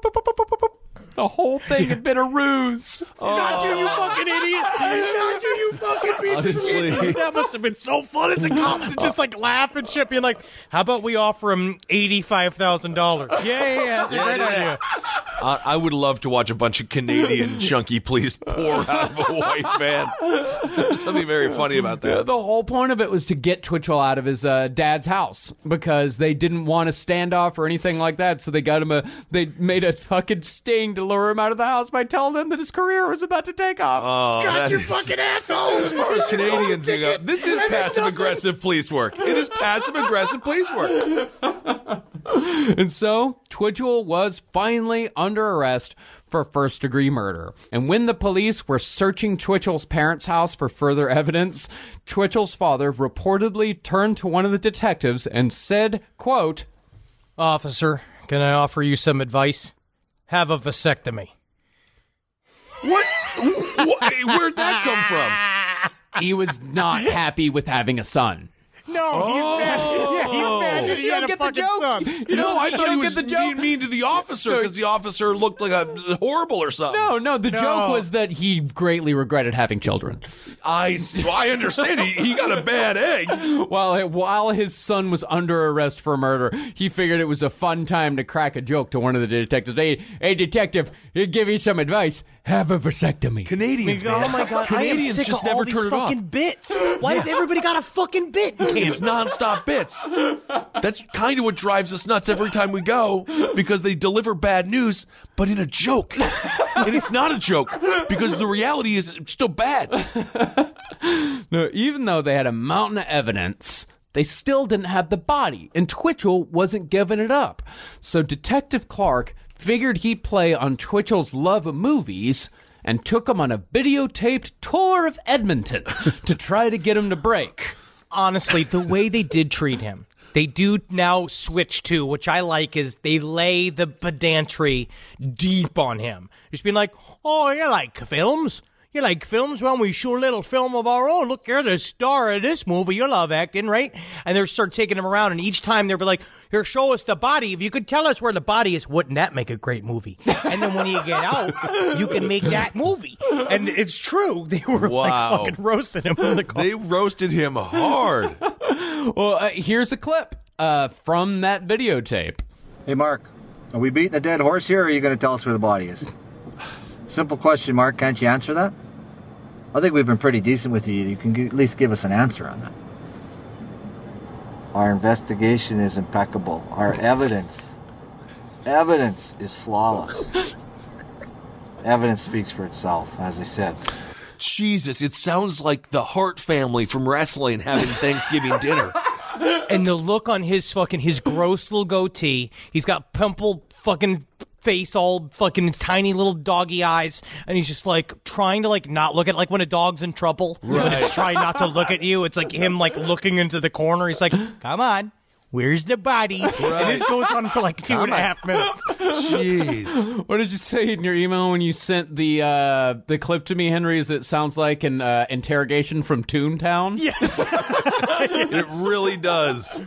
The whole thing had been a ruse. Not you, you fucking idiot! Not you, you fucking piece Honestly. of shit! That must have been so fun as a cop to just like laugh and shit, being like, "How about we offer him $85,000?" Yeah, that's a great idea. I would love to watch a bunch of Canadian chunky police pour out of a white van. There's something very funny about that. The whole point of it was to get Twitchell out of his dad's house because they didn't want a standoff or anything like that. So they got him they made a fucking sting to lure him out of the house by telling him that his career was about to take off. God, you fucking assholes! As far as Canadians go, this is passive-aggressive police work. It is passive-aggressive police work. And so Twitchell was finally under arrest for first-degree murder. And when the police were searching Twitchell's parents' house for further evidence, Twitchell's father reportedly turned to one of the detectives and said, quote, Officer, can I offer you some advice? Have a vasectomy. What? Where'd that come from? he was not happy with having a son. No, he's mad. Yeah, he's mad that he You had don't a get the fucking joke? son. No, I you thought he don't was get the joke? being mean to the officer because the officer looked like a horrible or something. No, the joke was that he greatly regretted having children. I understand. He got a bad egg. While his son was under arrest for murder, he figured it was a fun time to crack a joke to one of the detectives. Hey, detective, he'll give you some advice. Have a vasectomy. Canadians, man. Oh my god, Canadians I am sick just of never all these turn it off. fucking bits. Why has everybody got a fucking bit in It's nonstop bits. That's kind of what drives us nuts every time we go because they deliver bad news, but in a joke. And it's not a joke because the reality is still bad. No, even though they had a mountain of evidence, they still didn't have the body, and Twitchell wasn't giving it up. So Detective Clark figured he'd play on Twitchell's love of movies and took him on a videotaped tour of Edmonton to try to get him to break. Honestly, the way they did treat him, they do now switch to, which I like, is they lay the pedantry deep on him. Just being like, oh, you like films? You like films? Well, we show a little film of our own. Look, you're the star of this movie. You love acting, right? And they start taking him around, and each time they'll be like, here, show us the body. If you could tell us where the body is, wouldn't that make a great movie? And then when you get out, you can make that movie. And it's true. They were Wow. like fucking roasting him in the car. They roasted him hard. Well, here's a clip from that videotape. Hey, Mark, are we beating a dead horse here, or are you going to tell us where the body is? Simple question, Mark. Can't you answer that? I think we've been pretty decent with you. You can at least give us an answer on that. Our investigation is impeccable. Our evidence is flawless. Evidence speaks for itself, as I said. Jesus, it sounds like the Hart family from wrestling having Thanksgiving dinner. And the look on his gross little goatee, he's got pimple fucking face, all fucking tiny little doggy eyes, and he's just like trying to like not look at, like when a dog's in trouble, but it's trying not to look at you. It's like him like looking into the corner. He's like, come on. Where's the body? Right. And this goes on for like 2.5 minutes. Jeez. What did you say in your email when you sent the clip to me, Henry? Is that it sounds like an interrogation from Toontown? Yes. It really does.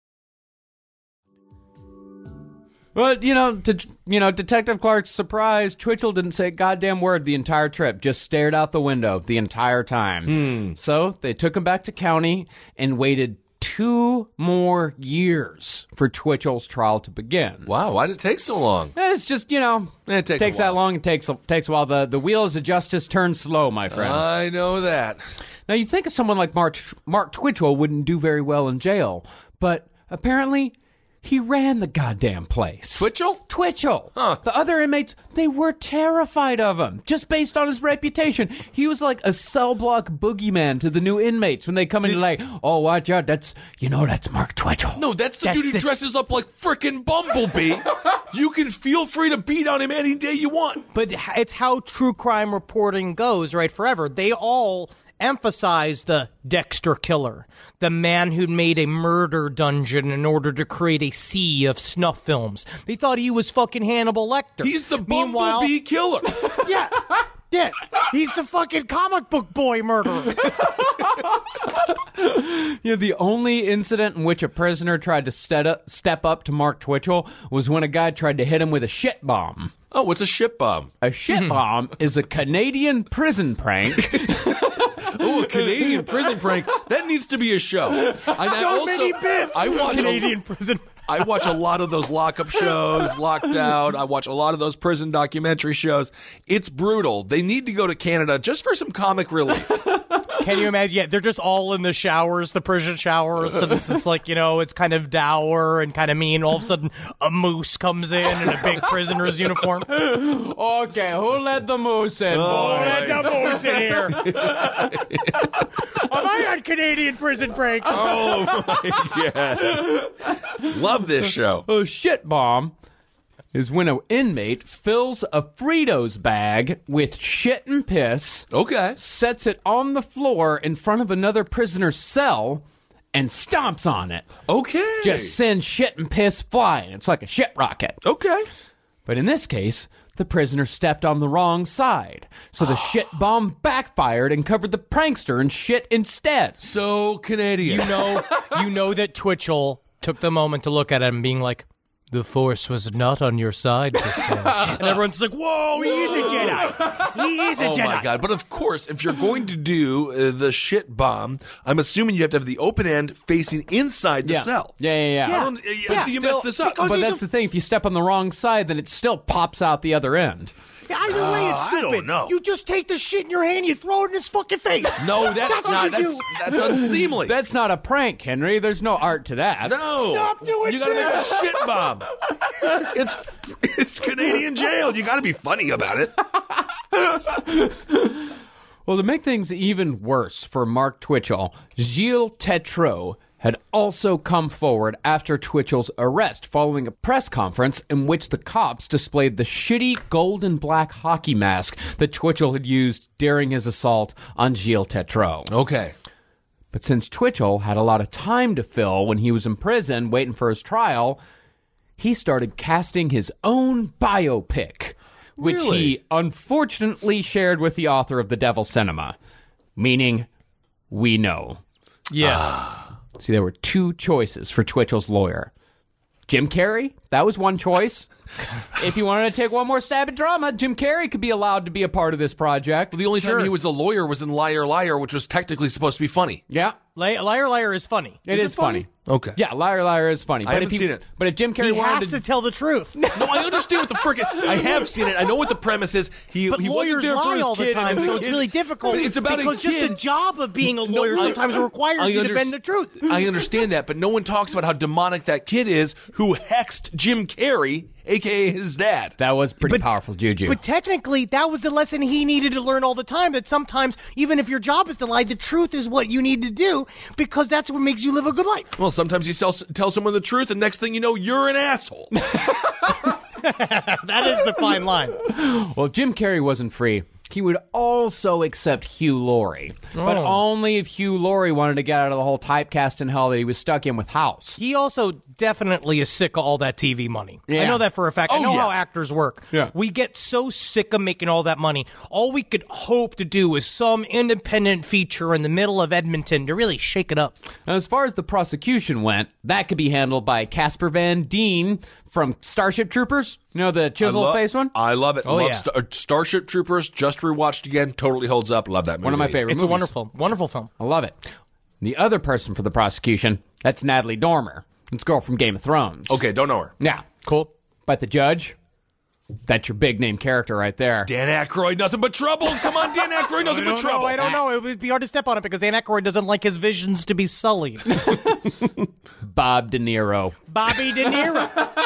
Well, Detective Clark's surprise, Twitchell didn't say a goddamn word the entire trip, just stared out the window the entire time. So they took him back to county and waited 2 more years for Twitchell's trial to begin. Wow, why did it take so long? It's just, It takes a that while. long. It takes a while. The wheels of justice turn slow, my friend. I know that. Now, you think of someone like Mark Twitchell wouldn't do very well in jail, but apparently he ran the goddamn place. Twitchell. Huh. The other inmates, they were terrified of him, just based on his reputation. He was like a cell block boogeyman to the new inmates when they come in like, oh, watch out, that's Mark Twitchell. No, that's the dude who dresses up like frickin' Bumblebee. You can feel free to beat on him any day you want. But it's how true crime reporting goes, right, forever. They all emphasize the Dexter killer, the man who made a murder dungeon in order to create a sea of snuff films. They thought he was fucking Hannibal Lecter. He's the Meanwhile- Bumblebee killer. Yeah. Yeah. He's the fucking comic book boy murderer. The only incident in which a prisoner tried to step up to Mark Twitchell was when a guy tried to hit him with a shit bomb. Oh, what's a shit bomb? A shit bomb is a Canadian prison prank. Oh, a Canadian prison prank. That needs to be a show. Many bits. I watch Canadian prison. I watch a lot of those lockup shows, Locked Out. I watch a lot of those prison documentary shows. It's brutal. They need to go to Canada just for some comic relief. Can you imagine? Yeah, they're just all in the showers, the prison showers, and it's just like, it's kind of dour and kind of mean. All of a sudden, a moose comes in a big prisoner's uniform. Okay, who let the moose in, boy? Let the moose in here. Am I on Canadian prison pranks? Oh, my God. Love this show. A shit bomb is when an inmate fills a Fritos bag with shit and piss, Okay. sets it on the floor in front of another prisoner's cell, and stomps on it. Okay. Just sends shit and piss flying. It's like a shit rocket. Okay. But in this case, the prisoner stepped on the wrong side. So the shit bomb backfired and covered the prankster in shit instead. So Canadian. You know that Twitchell took the moment to look at him being like, the Force was not on your side this time. And everyone's like, whoa, he is a Jedi. He is a Jedi. Oh, my God. But, of course, if you're going to do the shit bomb, I'm assuming you have to have the open end facing inside the cell. Yeah. I don't- you mess this up. But that's the thing. If you step on the wrong side, then it still pops out the other end. Either way, it's I stupid. don't know. You just take the shit in your hand, you throw it in his fucking face. No, that's what not. you do. That's unseemly. That's not a prank, Henry. There's no art to that. No. Stop doing You gotta make a this. shit bomb. It's Canadian jail. You gotta be funny about it. Well, to make things even worse for Mark Twitchell, Gilles Tétrault had also come forward after Twitchell's arrest following a press conference in which the cops displayed the shitty gold and black hockey mask that Twitchell had used during his assault on Gilles Tétrault. Okay. But since Twitchell had a lot of time to fill when he was in prison waiting for his trial, he started casting his own biopic, which Really? he unfortunately shared with the author of The Devil Cinema, meaning we know. Yes. See, there were 2 choices for Twitchell's lawyer. Jim Carrey, that was one choice. If you wanted to take one more stab at drama, Jim Carrey could be allowed to be a part of this project. The only time he was a lawyer was in Liar Liar, which was technically supposed to be funny. Yeah. Liar Liar is funny. It is funny. Okay. Yeah, Liar Liar is funny. I haven't seen it. But if Jim Carrey He wanted has to tell the truth. No, I understand what the frickin'. I have seen it. I know what the premise is. He But wasn't lawyers there for lie his all the kid, time, and so the it's kid- really difficult. It's about because a just kid. the job of being a lawyer sometimes requires you to bend the truth. I understand that, but no one talks about how demonic that kid is who hexed Jim Carrey, a.k.a. his dad. That was pretty powerful juju. But technically, that was the lesson he needed to learn all the time, that sometimes, even if your job is to lie, the truth is what you need to do, because that's what makes you live a good life. Well, sometimes you tell someone the truth, and next thing you know, you're an asshole. That is the fine line. Well, if Jim Carrey wasn't free, he would also accept Hugh Laurie. But only if Hugh Laurie wanted to get out of the whole typecast in hell that he was stuck in with House. He also definitely is sick of all that TV money. Yeah. I know that for a fact. I Oh, know yeah. how actors work. Yeah. We get so sick of making all that money. All we could hope to do is some independent feature in the middle of Edmonton to really shake it up. Now, as far as the prosecution went, that could be handled by Casper Van Dien from Starship Troopers. You know, the chisel face one? I love it. Love yeah. Starship Troopers, just rewatched again, totally holds up. Love that movie. One of my favorite It's a movies. wonderful film. I love it. The other person for the prosecution, that's Natalie Dormer. This girl from Game of Thrones. Okay, don't know her. Yeah. Cool. But the judge, that's your big name character right there. Dan Aykroyd, nothing but trouble. Come on, Dan Aykroyd, nothing but trouble. I don't know. It would be hard to step on it because Dan Aykroyd doesn't like his visions to be sullied. Bob De Niro. Bobby De Niro.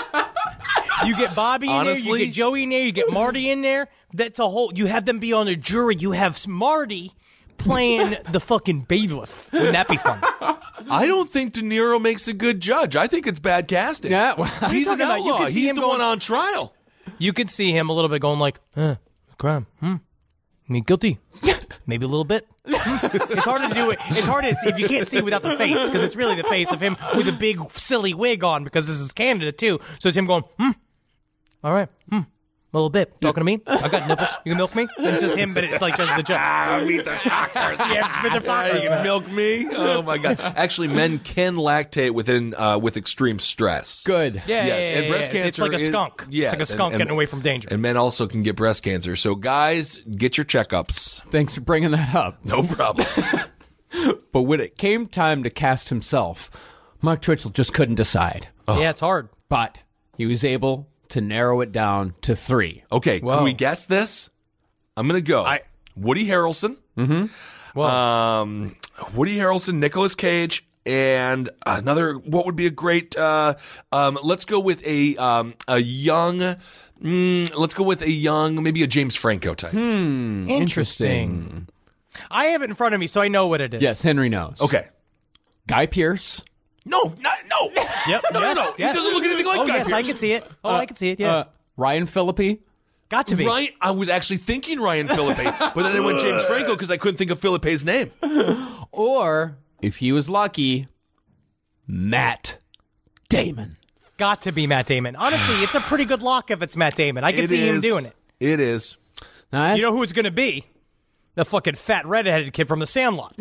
You get Bobby in there, Honestly- you get Joey in there, you get Marty in there. That's a whole. You have them be on the jury. You have Marty playing the fucking bailiff. Wouldn't that be fun? I don't think De Niro makes a good judge. I think it's bad casting. Yeah, well, He's an talking about? You outlaw. could see He's him the going- one on trial. You could see him a little bit going like, crime. Me guilty. Maybe a little bit. It's harder to do it. It's hard if you can't see without the face, because it's really the face of him with a big silly wig on, because this is Canada too. So it's him going, all right, a little bit. Talking to me? I got nipples. You can milk me? And it's just him, but it's like just the judge. Meet the Fockers. Yeah, with the Fockers. You can milk me? Oh, my God. Actually, men can lactate with extreme stress. good. Yeah, Yes, yeah, and breast yeah. It's cancer like a is- skunk. yes, It's like a skunk and- getting away from danger. And men also can get breast cancer. So, guys, get your checkups. Thanks for bringing that up. No problem. But when it came time to cast himself, Mark Twitchell just couldn't decide. Yeah, it's hard. But he was able to narrow it down to 3. Okay, can we guess this? I'm going to go. Woody Harrelson. Woody Harrelson, Nicolas Cage, and another, what would be a great, let's go with a young, maybe a James Franco type. Interesting. I have it in front of me, so I know what it is. Yes, Henry knows. Okay. Guy Pearce. No. Yep. No. He doesn't look anything like oh, Guy yes, I Pearce. can see it. I can see it, yeah. Ryan Phillippe. Got to be. Right, I was actually thinking Ryan Phillippe, but then I went James Franco because I couldn't think of Philippe's name. Or, if he was lucky, Matt Damon. Got to be Matt Damon. Honestly, it's a pretty good lock if it's Matt Damon. I can see him doing it. It is. Now, as- You know who it's going to be? The fucking fat redheaded kid from The Sandlot.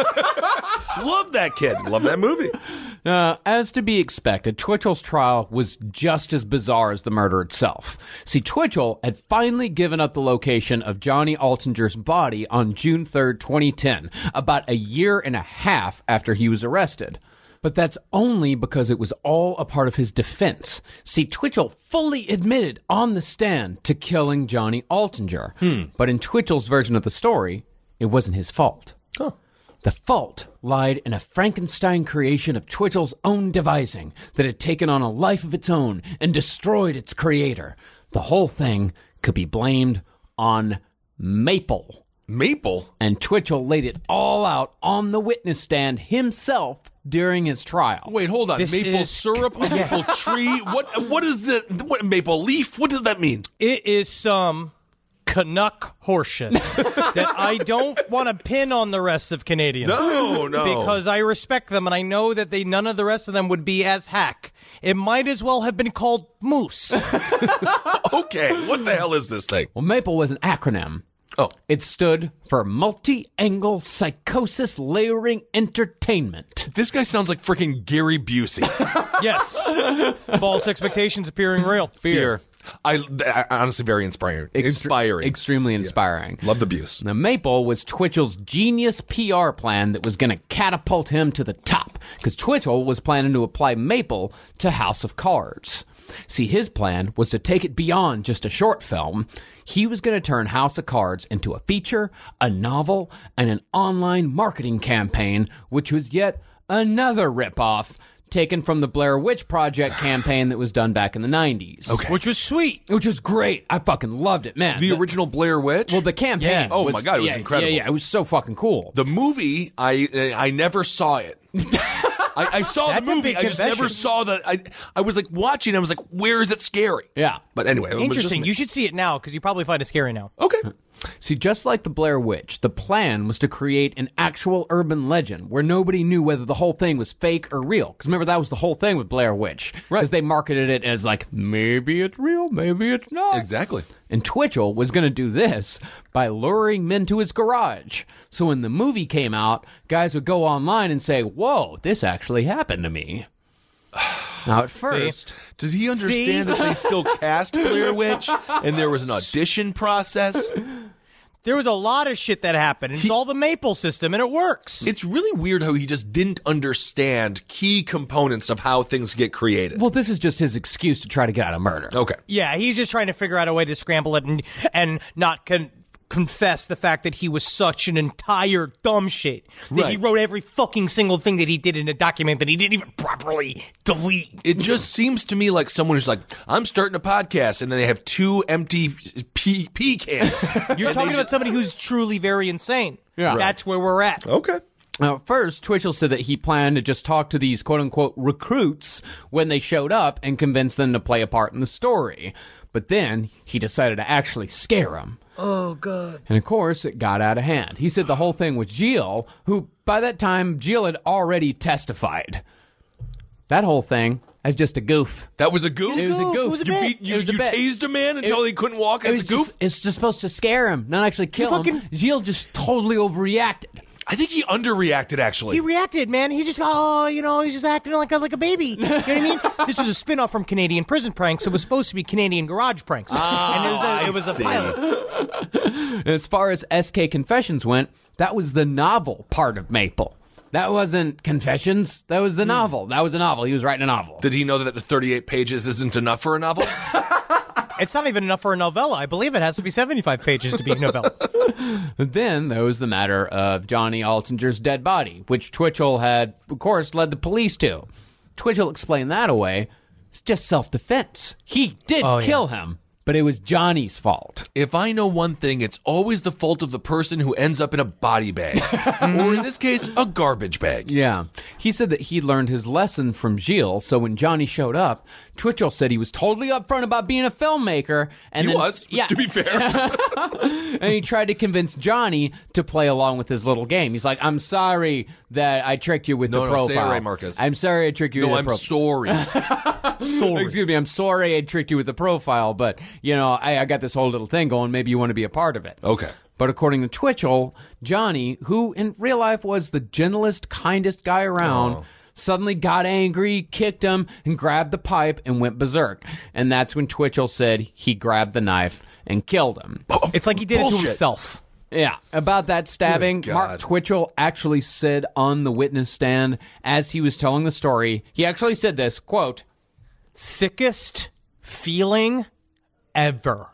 Love that kid. Love that movie. As to be expected, Twitchell's trial was just as bizarre as the murder itself. See, Twitchell had finally given up the location of Johnny Altinger's body on June 3rd, 2010, about a year and a half after he was arrested. But that's only because it was all a part of his defense. See, Twitchell fully admitted on the stand to killing Johnny Altinger. But in Twitchell's version of the story, it wasn't his fault. The fault lied in a Frankenstein creation of Twitchell's own devising that had taken on a life of its own and destroyed its creator. The whole thing could be blamed on Maple. Maple? And Twitchell laid it all out on the witness stand himself during his trial. Wait, hold on. This Maple is- syrup? A maple tree? What is the what maple leaf? What does that mean? It is some Canuck horseshit that I don't want to pin on the rest of Canadians. No. Because I respect them and I know that none of the rest of them would be as hack. It might as well have been called Moose. Okay, what the hell is this thing? Well, Maple was an acronym. Oh, It stood for Multi-Angle Psychosis Layering Entertainment. this guy sounds like freaking Gary Busey. Yes. False expectations appearing real. Fear. I honestly very inspiring. Inspiring. Extremely inspiring. Love the Buse. Now, Maple was Twitchell's genius PR plan that was going to catapult him to the top, because Twitchell was planning to apply Maple to House of Cards. See, his plan was to take it beyond just a short film. He was going to turn House of Cards into a feature, a novel, and an online marketing campaign, which was yet another ripoff taken from the Blair Witch Project campaign that was done back in the 90s. Okay. Which was sweet. Which was great. I fucking loved it, man. The original Blair Witch? Well, the campaign. Yeah. Oh my God, it was incredible. Yeah, it was so fucking cool. The movie, I never saw it. I saw That's the a movie. big I just never confession. saw the. I was like watching. I was like, where is it scary? Yeah. But anyway, it was Interesting. just- You should see it now because you probably find it scary now. Okay. See, just like the Blair Witch, the plan was to create an actual urban legend where nobody knew whether the whole thing was fake or real. Because remember, that was the whole thing with Blair Witch. Right. Because they marketed it as like, maybe it's real, maybe it's not. Exactly. And Twitchell was going to do this by luring men to his garage. So when the movie came out, guys would go online and say, whoa, this actually happened to me. Now, at first... Did he understand that they still cast Blair Witch and there was an audition process? There was a lot of shit that happened. It's all the Maple system, and it works. It's really weird how he just didn't understand key components of how things get created. Well, this is just his excuse to try to get out of murder. Okay. Yeah, he's just trying to figure out a way to scramble it and not confess the fact that he was such an entire dumb shit. That he Right. wrote every fucking single thing that he did in a document that he didn't even properly delete. It just seems to me like someone who's like, I'm starting a podcast, and then they have 2 empty pea cans. You're talking about somebody who's truly very insane. Yeah. That's where we're at. Okay. Now, at first, Twitchell said that he planned to just talk to these quote-unquote recruits when they showed up and convince them to play a part in the story. But then he decided to actually scare them. Oh, God. And of course, it got out of hand. He said the whole thing with Jill, who by that time, Jill had already testified. That whole thing as just a goof. That was a goof? It was a goof. It was a You bit. beat you, It was a you bit. tased a man until he couldn't walk. That's a goof? It's just supposed to scare him, not actually kill him. fucking- Jill just totally overreacted. I think he underreacted, actually. He reacted, man. He just, he's just acting like a baby. You know what I mean? This was a spin-off from Canadian Prison Pranks. It was supposed to be Canadian Garage Pranks. And it was a pilot. As far as SK Confessions went, that was the novel part of Maple. That wasn't Confessions. That was the novel. That was a novel. He was writing a novel. Did he know that the 38 pages isn't enough for a novel? It's not even enough for a novella. I believe it has to be 75 pages to be a novella. Then there was the matter of Johnny Altinger's dead body, which Twitchell had, of course, led the police to. Twitchell explained that away. It's just self-defense. He did kill him, but it was Johnny's fault. If I know one thing, it's always the fault of the person who ends up in a body bag. Or in this case, a garbage bag. Yeah. He said that he learned his lesson from Gilles, so when Johnny showed up, Twitchell said he was totally upfront about being a filmmaker. And He then, was, yeah, to be fair. and he tried to convince Johnny to play along with his little game. He's like, I'm sorry that I tricked you with the No, profile. say it right, Marcus. I'm sorry I tricked you No, with I'm the profile. sorry. Excuse me, I'm sorry I tricked you with the profile, but, I got this whole little thing going. Maybe you want to be a part of it. Okay. But according to Twitchell, Johnny, who in real life was the gentlest, kindest guy around, suddenly got angry, kicked him, and grabbed the pipe and went berserk. And that's when Twitchell said he grabbed the knife and killed him. It's like he did it to Bullshit. himself. Yeah, about that stabbing, Good Mark God. Twitchell actually said on the witness stand as he was telling the story, he actually said this, quote, Sickest feeling ever.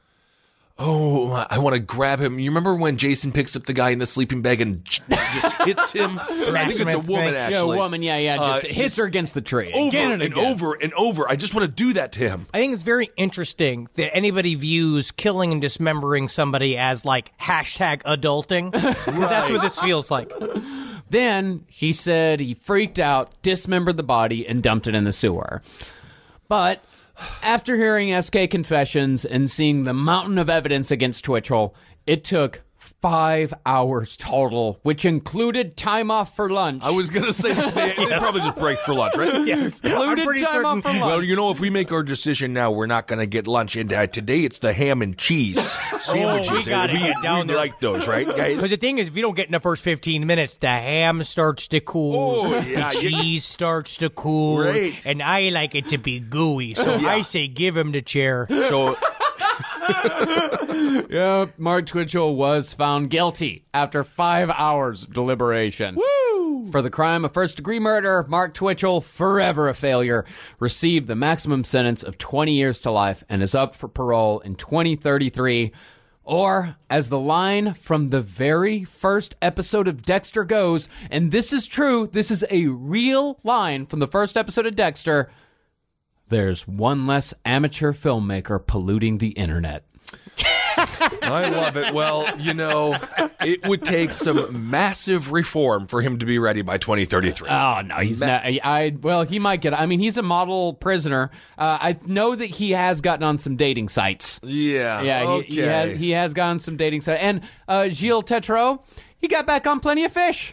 Oh, I want to grab him. You remember when Jason picks up the guy in the sleeping bag and just hits him? I Smash think him it's a into the woman, thing. actually. Yeah, woman, just hits her against the tree. Over again and, and again. over and over. I just want to do that to him. I think it's very interesting that anybody views killing and dismembering somebody as like #adulting. 'Cause that's what this feels like. Then he said he freaked out, dismembered the body, and dumped it in the sewer. But after hearing SK Confessions and seeing the mountain of evidence against Twitchell, it took 5 hours total, which included time off for lunch. I was going to say they probably just break for lunch, right? Yes. Included I'm pretty time off for lunch. Well, you know, if we make our decision now, we're not going to get lunch. And today it's the ham and cheese sandwiches. we gotta get down there. like those, right, guys? Because the thing is, if you don't get in the first 15 minutes, the ham starts to cool, Oh, yeah, the cheese starts to cool, Right. and I like it to be gooey, so I say give him the chair. So, Yep, Mark Twitchell was found guilty after 5 hours deliberation. Woo! For the crime of first-degree murder, Mark Twitchell, forever a failure, received the maximum sentence of 20 years to life and is up for parole in 2033. Or, as the line from the very first episode of Dexter goes, and this is true, this is a real line from the first episode of Dexter, there's one less amateur filmmaker polluting the internet. I love it. Well, you know, it would take some massive reform for him to be ready by 2033. Oh, no, he's not. Well, he might get, I mean, he's a model prisoner. I know that he has gotten on some dating sites. Yeah. Yeah, Okay. he has gotten on some dating sites. And Gilles Tetreault, he got back on Plenty of Fish.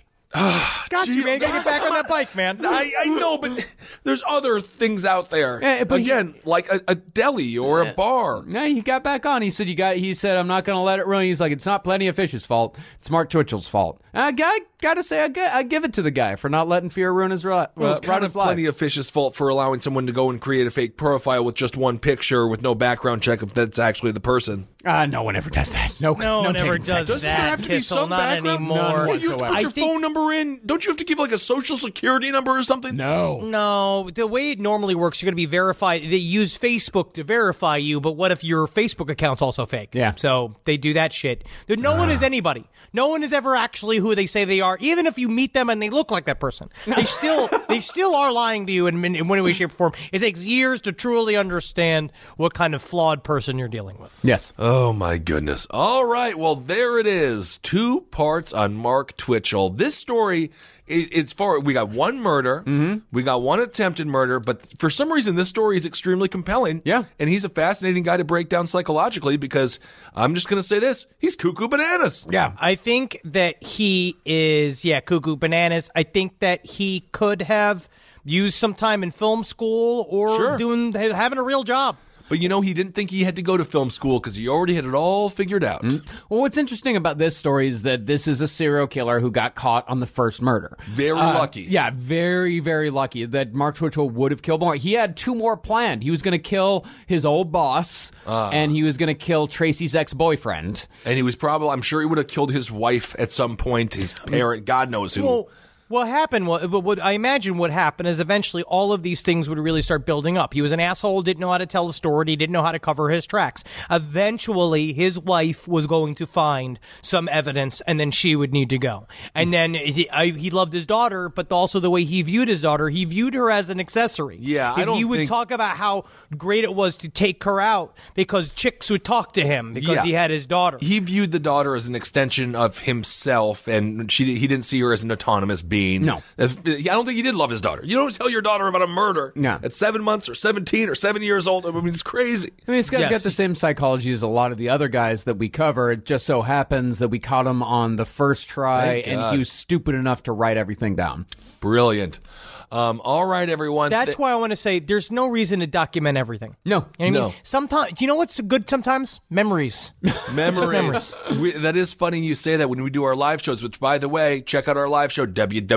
Got you, man. Gotta get back on that bike, man. I know, but there's other things out there. Yeah, but again, like a deli or a bar. Yeah, he got back on. He said, he said, I'm not going to let it ruin. He's like, it's not Plenty of Fish's fault. It's Mark Twitchell's fault. And I gotta say, I give it to the guy for not letting fear ruin his Well, it's kind of life. Plenty of Fish's fault for allowing someone to go and create a fake profile with just one picture with no background check if that's actually the person. No one ever does that. No one ever dating does sites. Doesn't there that, have to be Kissel, some not background? anymore. None Well, you have to put your phone number in. Don't you have to give like a social security number or something? No. No, the way it normally works, you're going to be verified. They use Facebook to verify you, but what if your Facebook account's also fake? Yeah. So they do that shit. No one is anybody. No one is ever actually who they say they are, even if you meet them and they look like that person. They still are lying to you in one way, shape, or form. It takes years to truly understand what kind of flawed person you're dealing with. Yes. Oh my goodness. All right. Well, there it is. 2 parts on Mark Twitchell. This story, it's far. We got one murder. Mm-hmm. We got one attempted murder. But for some reason, this story is extremely compelling. Yeah. And he's a fascinating guy to break down psychologically because I'm just going to say this. He's cuckoo bananas. Yeah. I think that he is, cuckoo bananas. I think that he could have used some time in film school or Sure. having a real job. But you know, he didn't think he had to go to film school because he already had it all figured out. Well, what's interesting about this story is that this is a serial killer who got caught on the first murder. Very lucky. Yeah, very, very lucky that Mark Twitchell would have killed more. He had 2 more planned. He was going to kill his old boss, and he was going to kill Tracy's ex-boyfriend. And he was probably, I'm sure he would have killed his wife at some point, his parent, God knows who. Well, what happened, what I imagine would happen is eventually all of these things would really start building up. He was an asshole, didn't know how to tell the story, he didn't know how to cover his tracks. Eventually, his wife was going to find some evidence, and then she would need to go. And then he loved his daughter, but also the way he viewed his daughter, he viewed her as an accessory. Yeah, I don't He would think- talk about how great it was to take her out because chicks would talk to him because he had his daughter. He viewed the daughter as an extension of himself, and he didn't see her as an autonomous being. No. I don't think he did love his daughter. You don't tell your daughter about a murder No. at 7 months or 17 or 7 years old. I mean, it's crazy. I mean, this guy's Yes. got the same psychology as a lot of the other guys that we cover. It just so happens that we caught him on the first try, Thank and God. he was stupid enough to write everything down. Brilliant. All right, everyone. That's why I want to say there's no reason to document everything. No. You know what I No. mean? Sometimes, you know what's good sometimes? Memories. Memories. That is funny you say that when we do our live shows, which, by the way, check out our live show,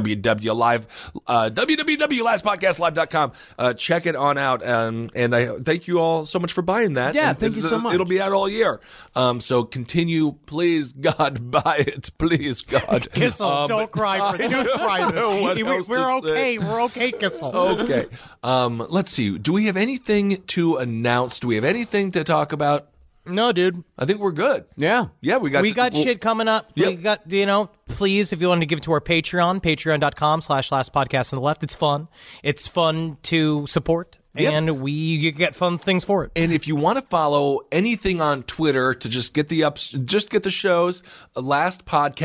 www.lastpodcastlive.com. Check it on out. And I thank you all so much for buying that. Yeah, And thank you so much. It'll be out all year. So continue. Please, God, buy it. Please, God. Kissel, don't cry. Don't cry. know what else to We're say. okay. We're okay, Kissel. Okay. Let's see. Do we have anything to announce? Do we have anything to talk about? No, dude. I think we're good. Yeah. Yeah, we got Shit coming up. Yep. We got, please, if you want to give it to our Patreon, patreon.com/lastpodcast on the left. It's fun. It's fun to support. and we get fun things for it. And if you want to follow anything on Twitter to just get the shows, Last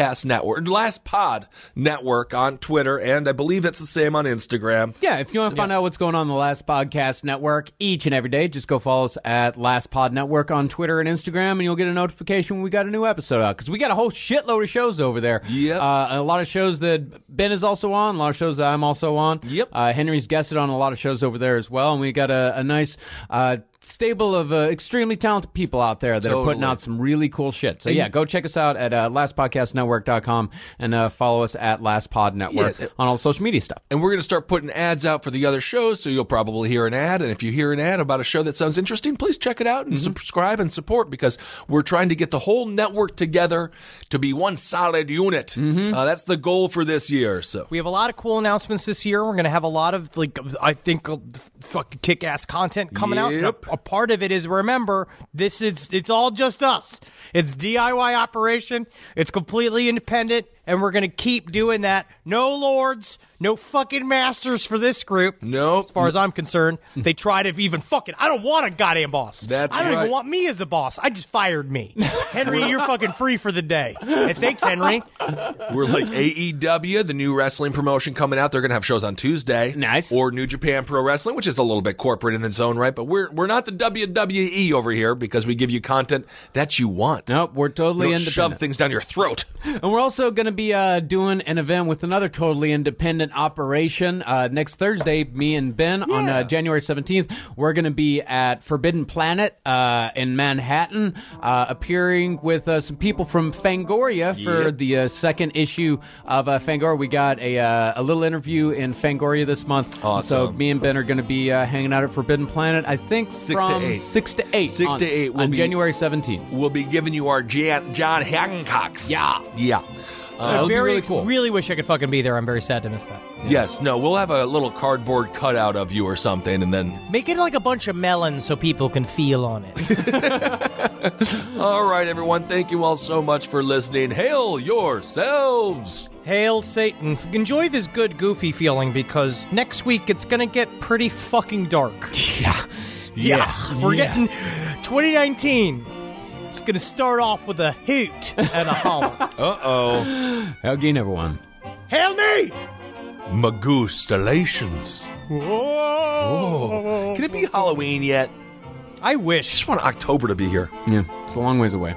Pod Network on Twitter, and I believe that's the same on Instagram. Yeah, if you want to find out what's going on in the Last Podcast Network each and every day, just go follow us at Last Pod Network on Twitter and Instagram, and you'll get a notification when we got a new episode out. Because we got a whole shitload of shows over there. Yep. A lot of shows that Ben is also on, a lot of shows that I'm also on. Yep. Henry's guested on a lot of shows over there as well, and we got a nice stable of extremely talented people out there that are putting out some really cool shit. So yeah, go check us out at lastpodcastnetwork.com and follow us at Last Pod Network on all the social media stuff. And we're going to start putting ads out for the other shows, so you'll probably hear an ad. And if you hear an ad about a show that sounds interesting, please check it out and subscribe and support, because we're trying to get the whole network together to be one solid unit. That's the goal for this year. So we have a lot of cool announcements this year. We're going to have a lot of, I think, fucking kick-ass content coming out. A part of it is, remember, it's all just us. It's DIY operation. It's completely independent, and we're going to keep doing that. No lords, no fucking masters for this group. No. As far as I'm concerned, they try to even I don't want a goddamn boss. That's I don't right. even want me as a boss. I just fired me. Henry, you're fucking free for the day. Hey, thanks, Henry. We're like AEW, the new wrestling promotion coming out. They're going to have shows on Tuesday. Nice. Or New Japan Pro Wrestling, which is a little bit corporate in its own right, but we're not the WWE over here, because we give you content that you want. Nope, we're totally We don't independent. shove things down your throat. And we're also going to be doing an event with another totally independent operation next Thursday, me and Ben, on January 17th. We're going to be at Forbidden Planet in Manhattan, appearing with some people from Fangoria for the second issue of Fangoria. We got a little interview in Fangoria this month. Awesome. So me and Ben are going to be hanging out at Forbidden Planet, I think, 6 to from 8. 6 to 8. 6 to 8 on January 17th. We'll be giving you our John Hancocks. Yeah. I really cool. really wish I could fucking be there. I'm very sad to miss that. Yes, no, we'll have a little cardboard cutout of you or something, and then... Make it like a bunch of melons so people can feel on it. All right, everyone, thank you all so much for listening. Hail yourselves! Hail Satan. Enjoy this good, goofy feeling, because next week it's gonna get pretty fucking dark. Yeah. We're getting 2019. It's gonna start off with a hoot and a holler. Uh-oh. Again, everyone. Hail me! Magoostellations. Whoa. Can it be Halloween yet? I I wish. just want October to be here. Yeah, it's a long ways away.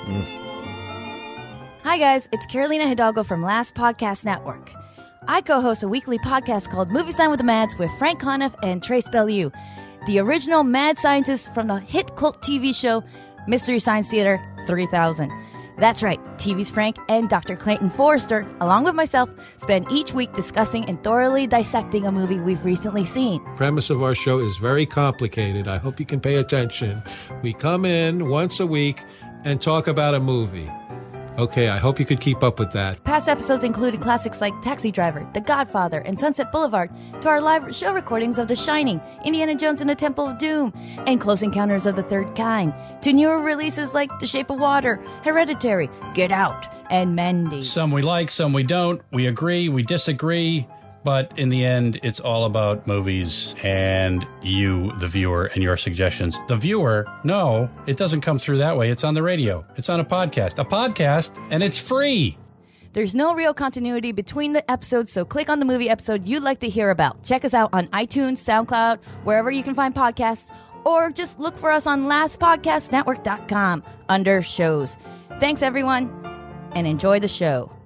Hi guys, it's Carolina Hidalgo from Last Podcast Network. I co-host a weekly podcast called Movie Sign with the Mads with Frank Conniff and Trace Bellew, the original mad scientists from the hit cult TV show Mystery Science Theater 3000. That's right, TV's Frank and Dr. Clayton Forrester, along with myself, spend each week discussing and thoroughly dissecting a movie we've recently seen. Premise of our show is very complicated. I hope you can pay attention. We come in once a week and talk about a movie. Okay, I hope you could keep up with that. Past episodes included classics like Taxi Driver, The Godfather, and Sunset Boulevard, to our live show recordings of The Shining, Indiana Jones and the Temple of Doom, and Close Encounters of the Third Kind, to newer releases like The Shape of Water, Hereditary, Get Out, and Mandy. Some we like, some we don't. We agree, we disagree. But in the end, it's all about movies and you, the viewer, and your suggestions. The viewer, no, it doesn't come through that way. It's on the radio. It's on a podcast, and it's free. There's no real continuity between the episodes, so click on the movie episode you'd like to hear about. Check us out on iTunes, SoundCloud, wherever you can find podcasts, or just look for us on lastpodcastnetwork.com under shows. Thanks, everyone, and enjoy the show.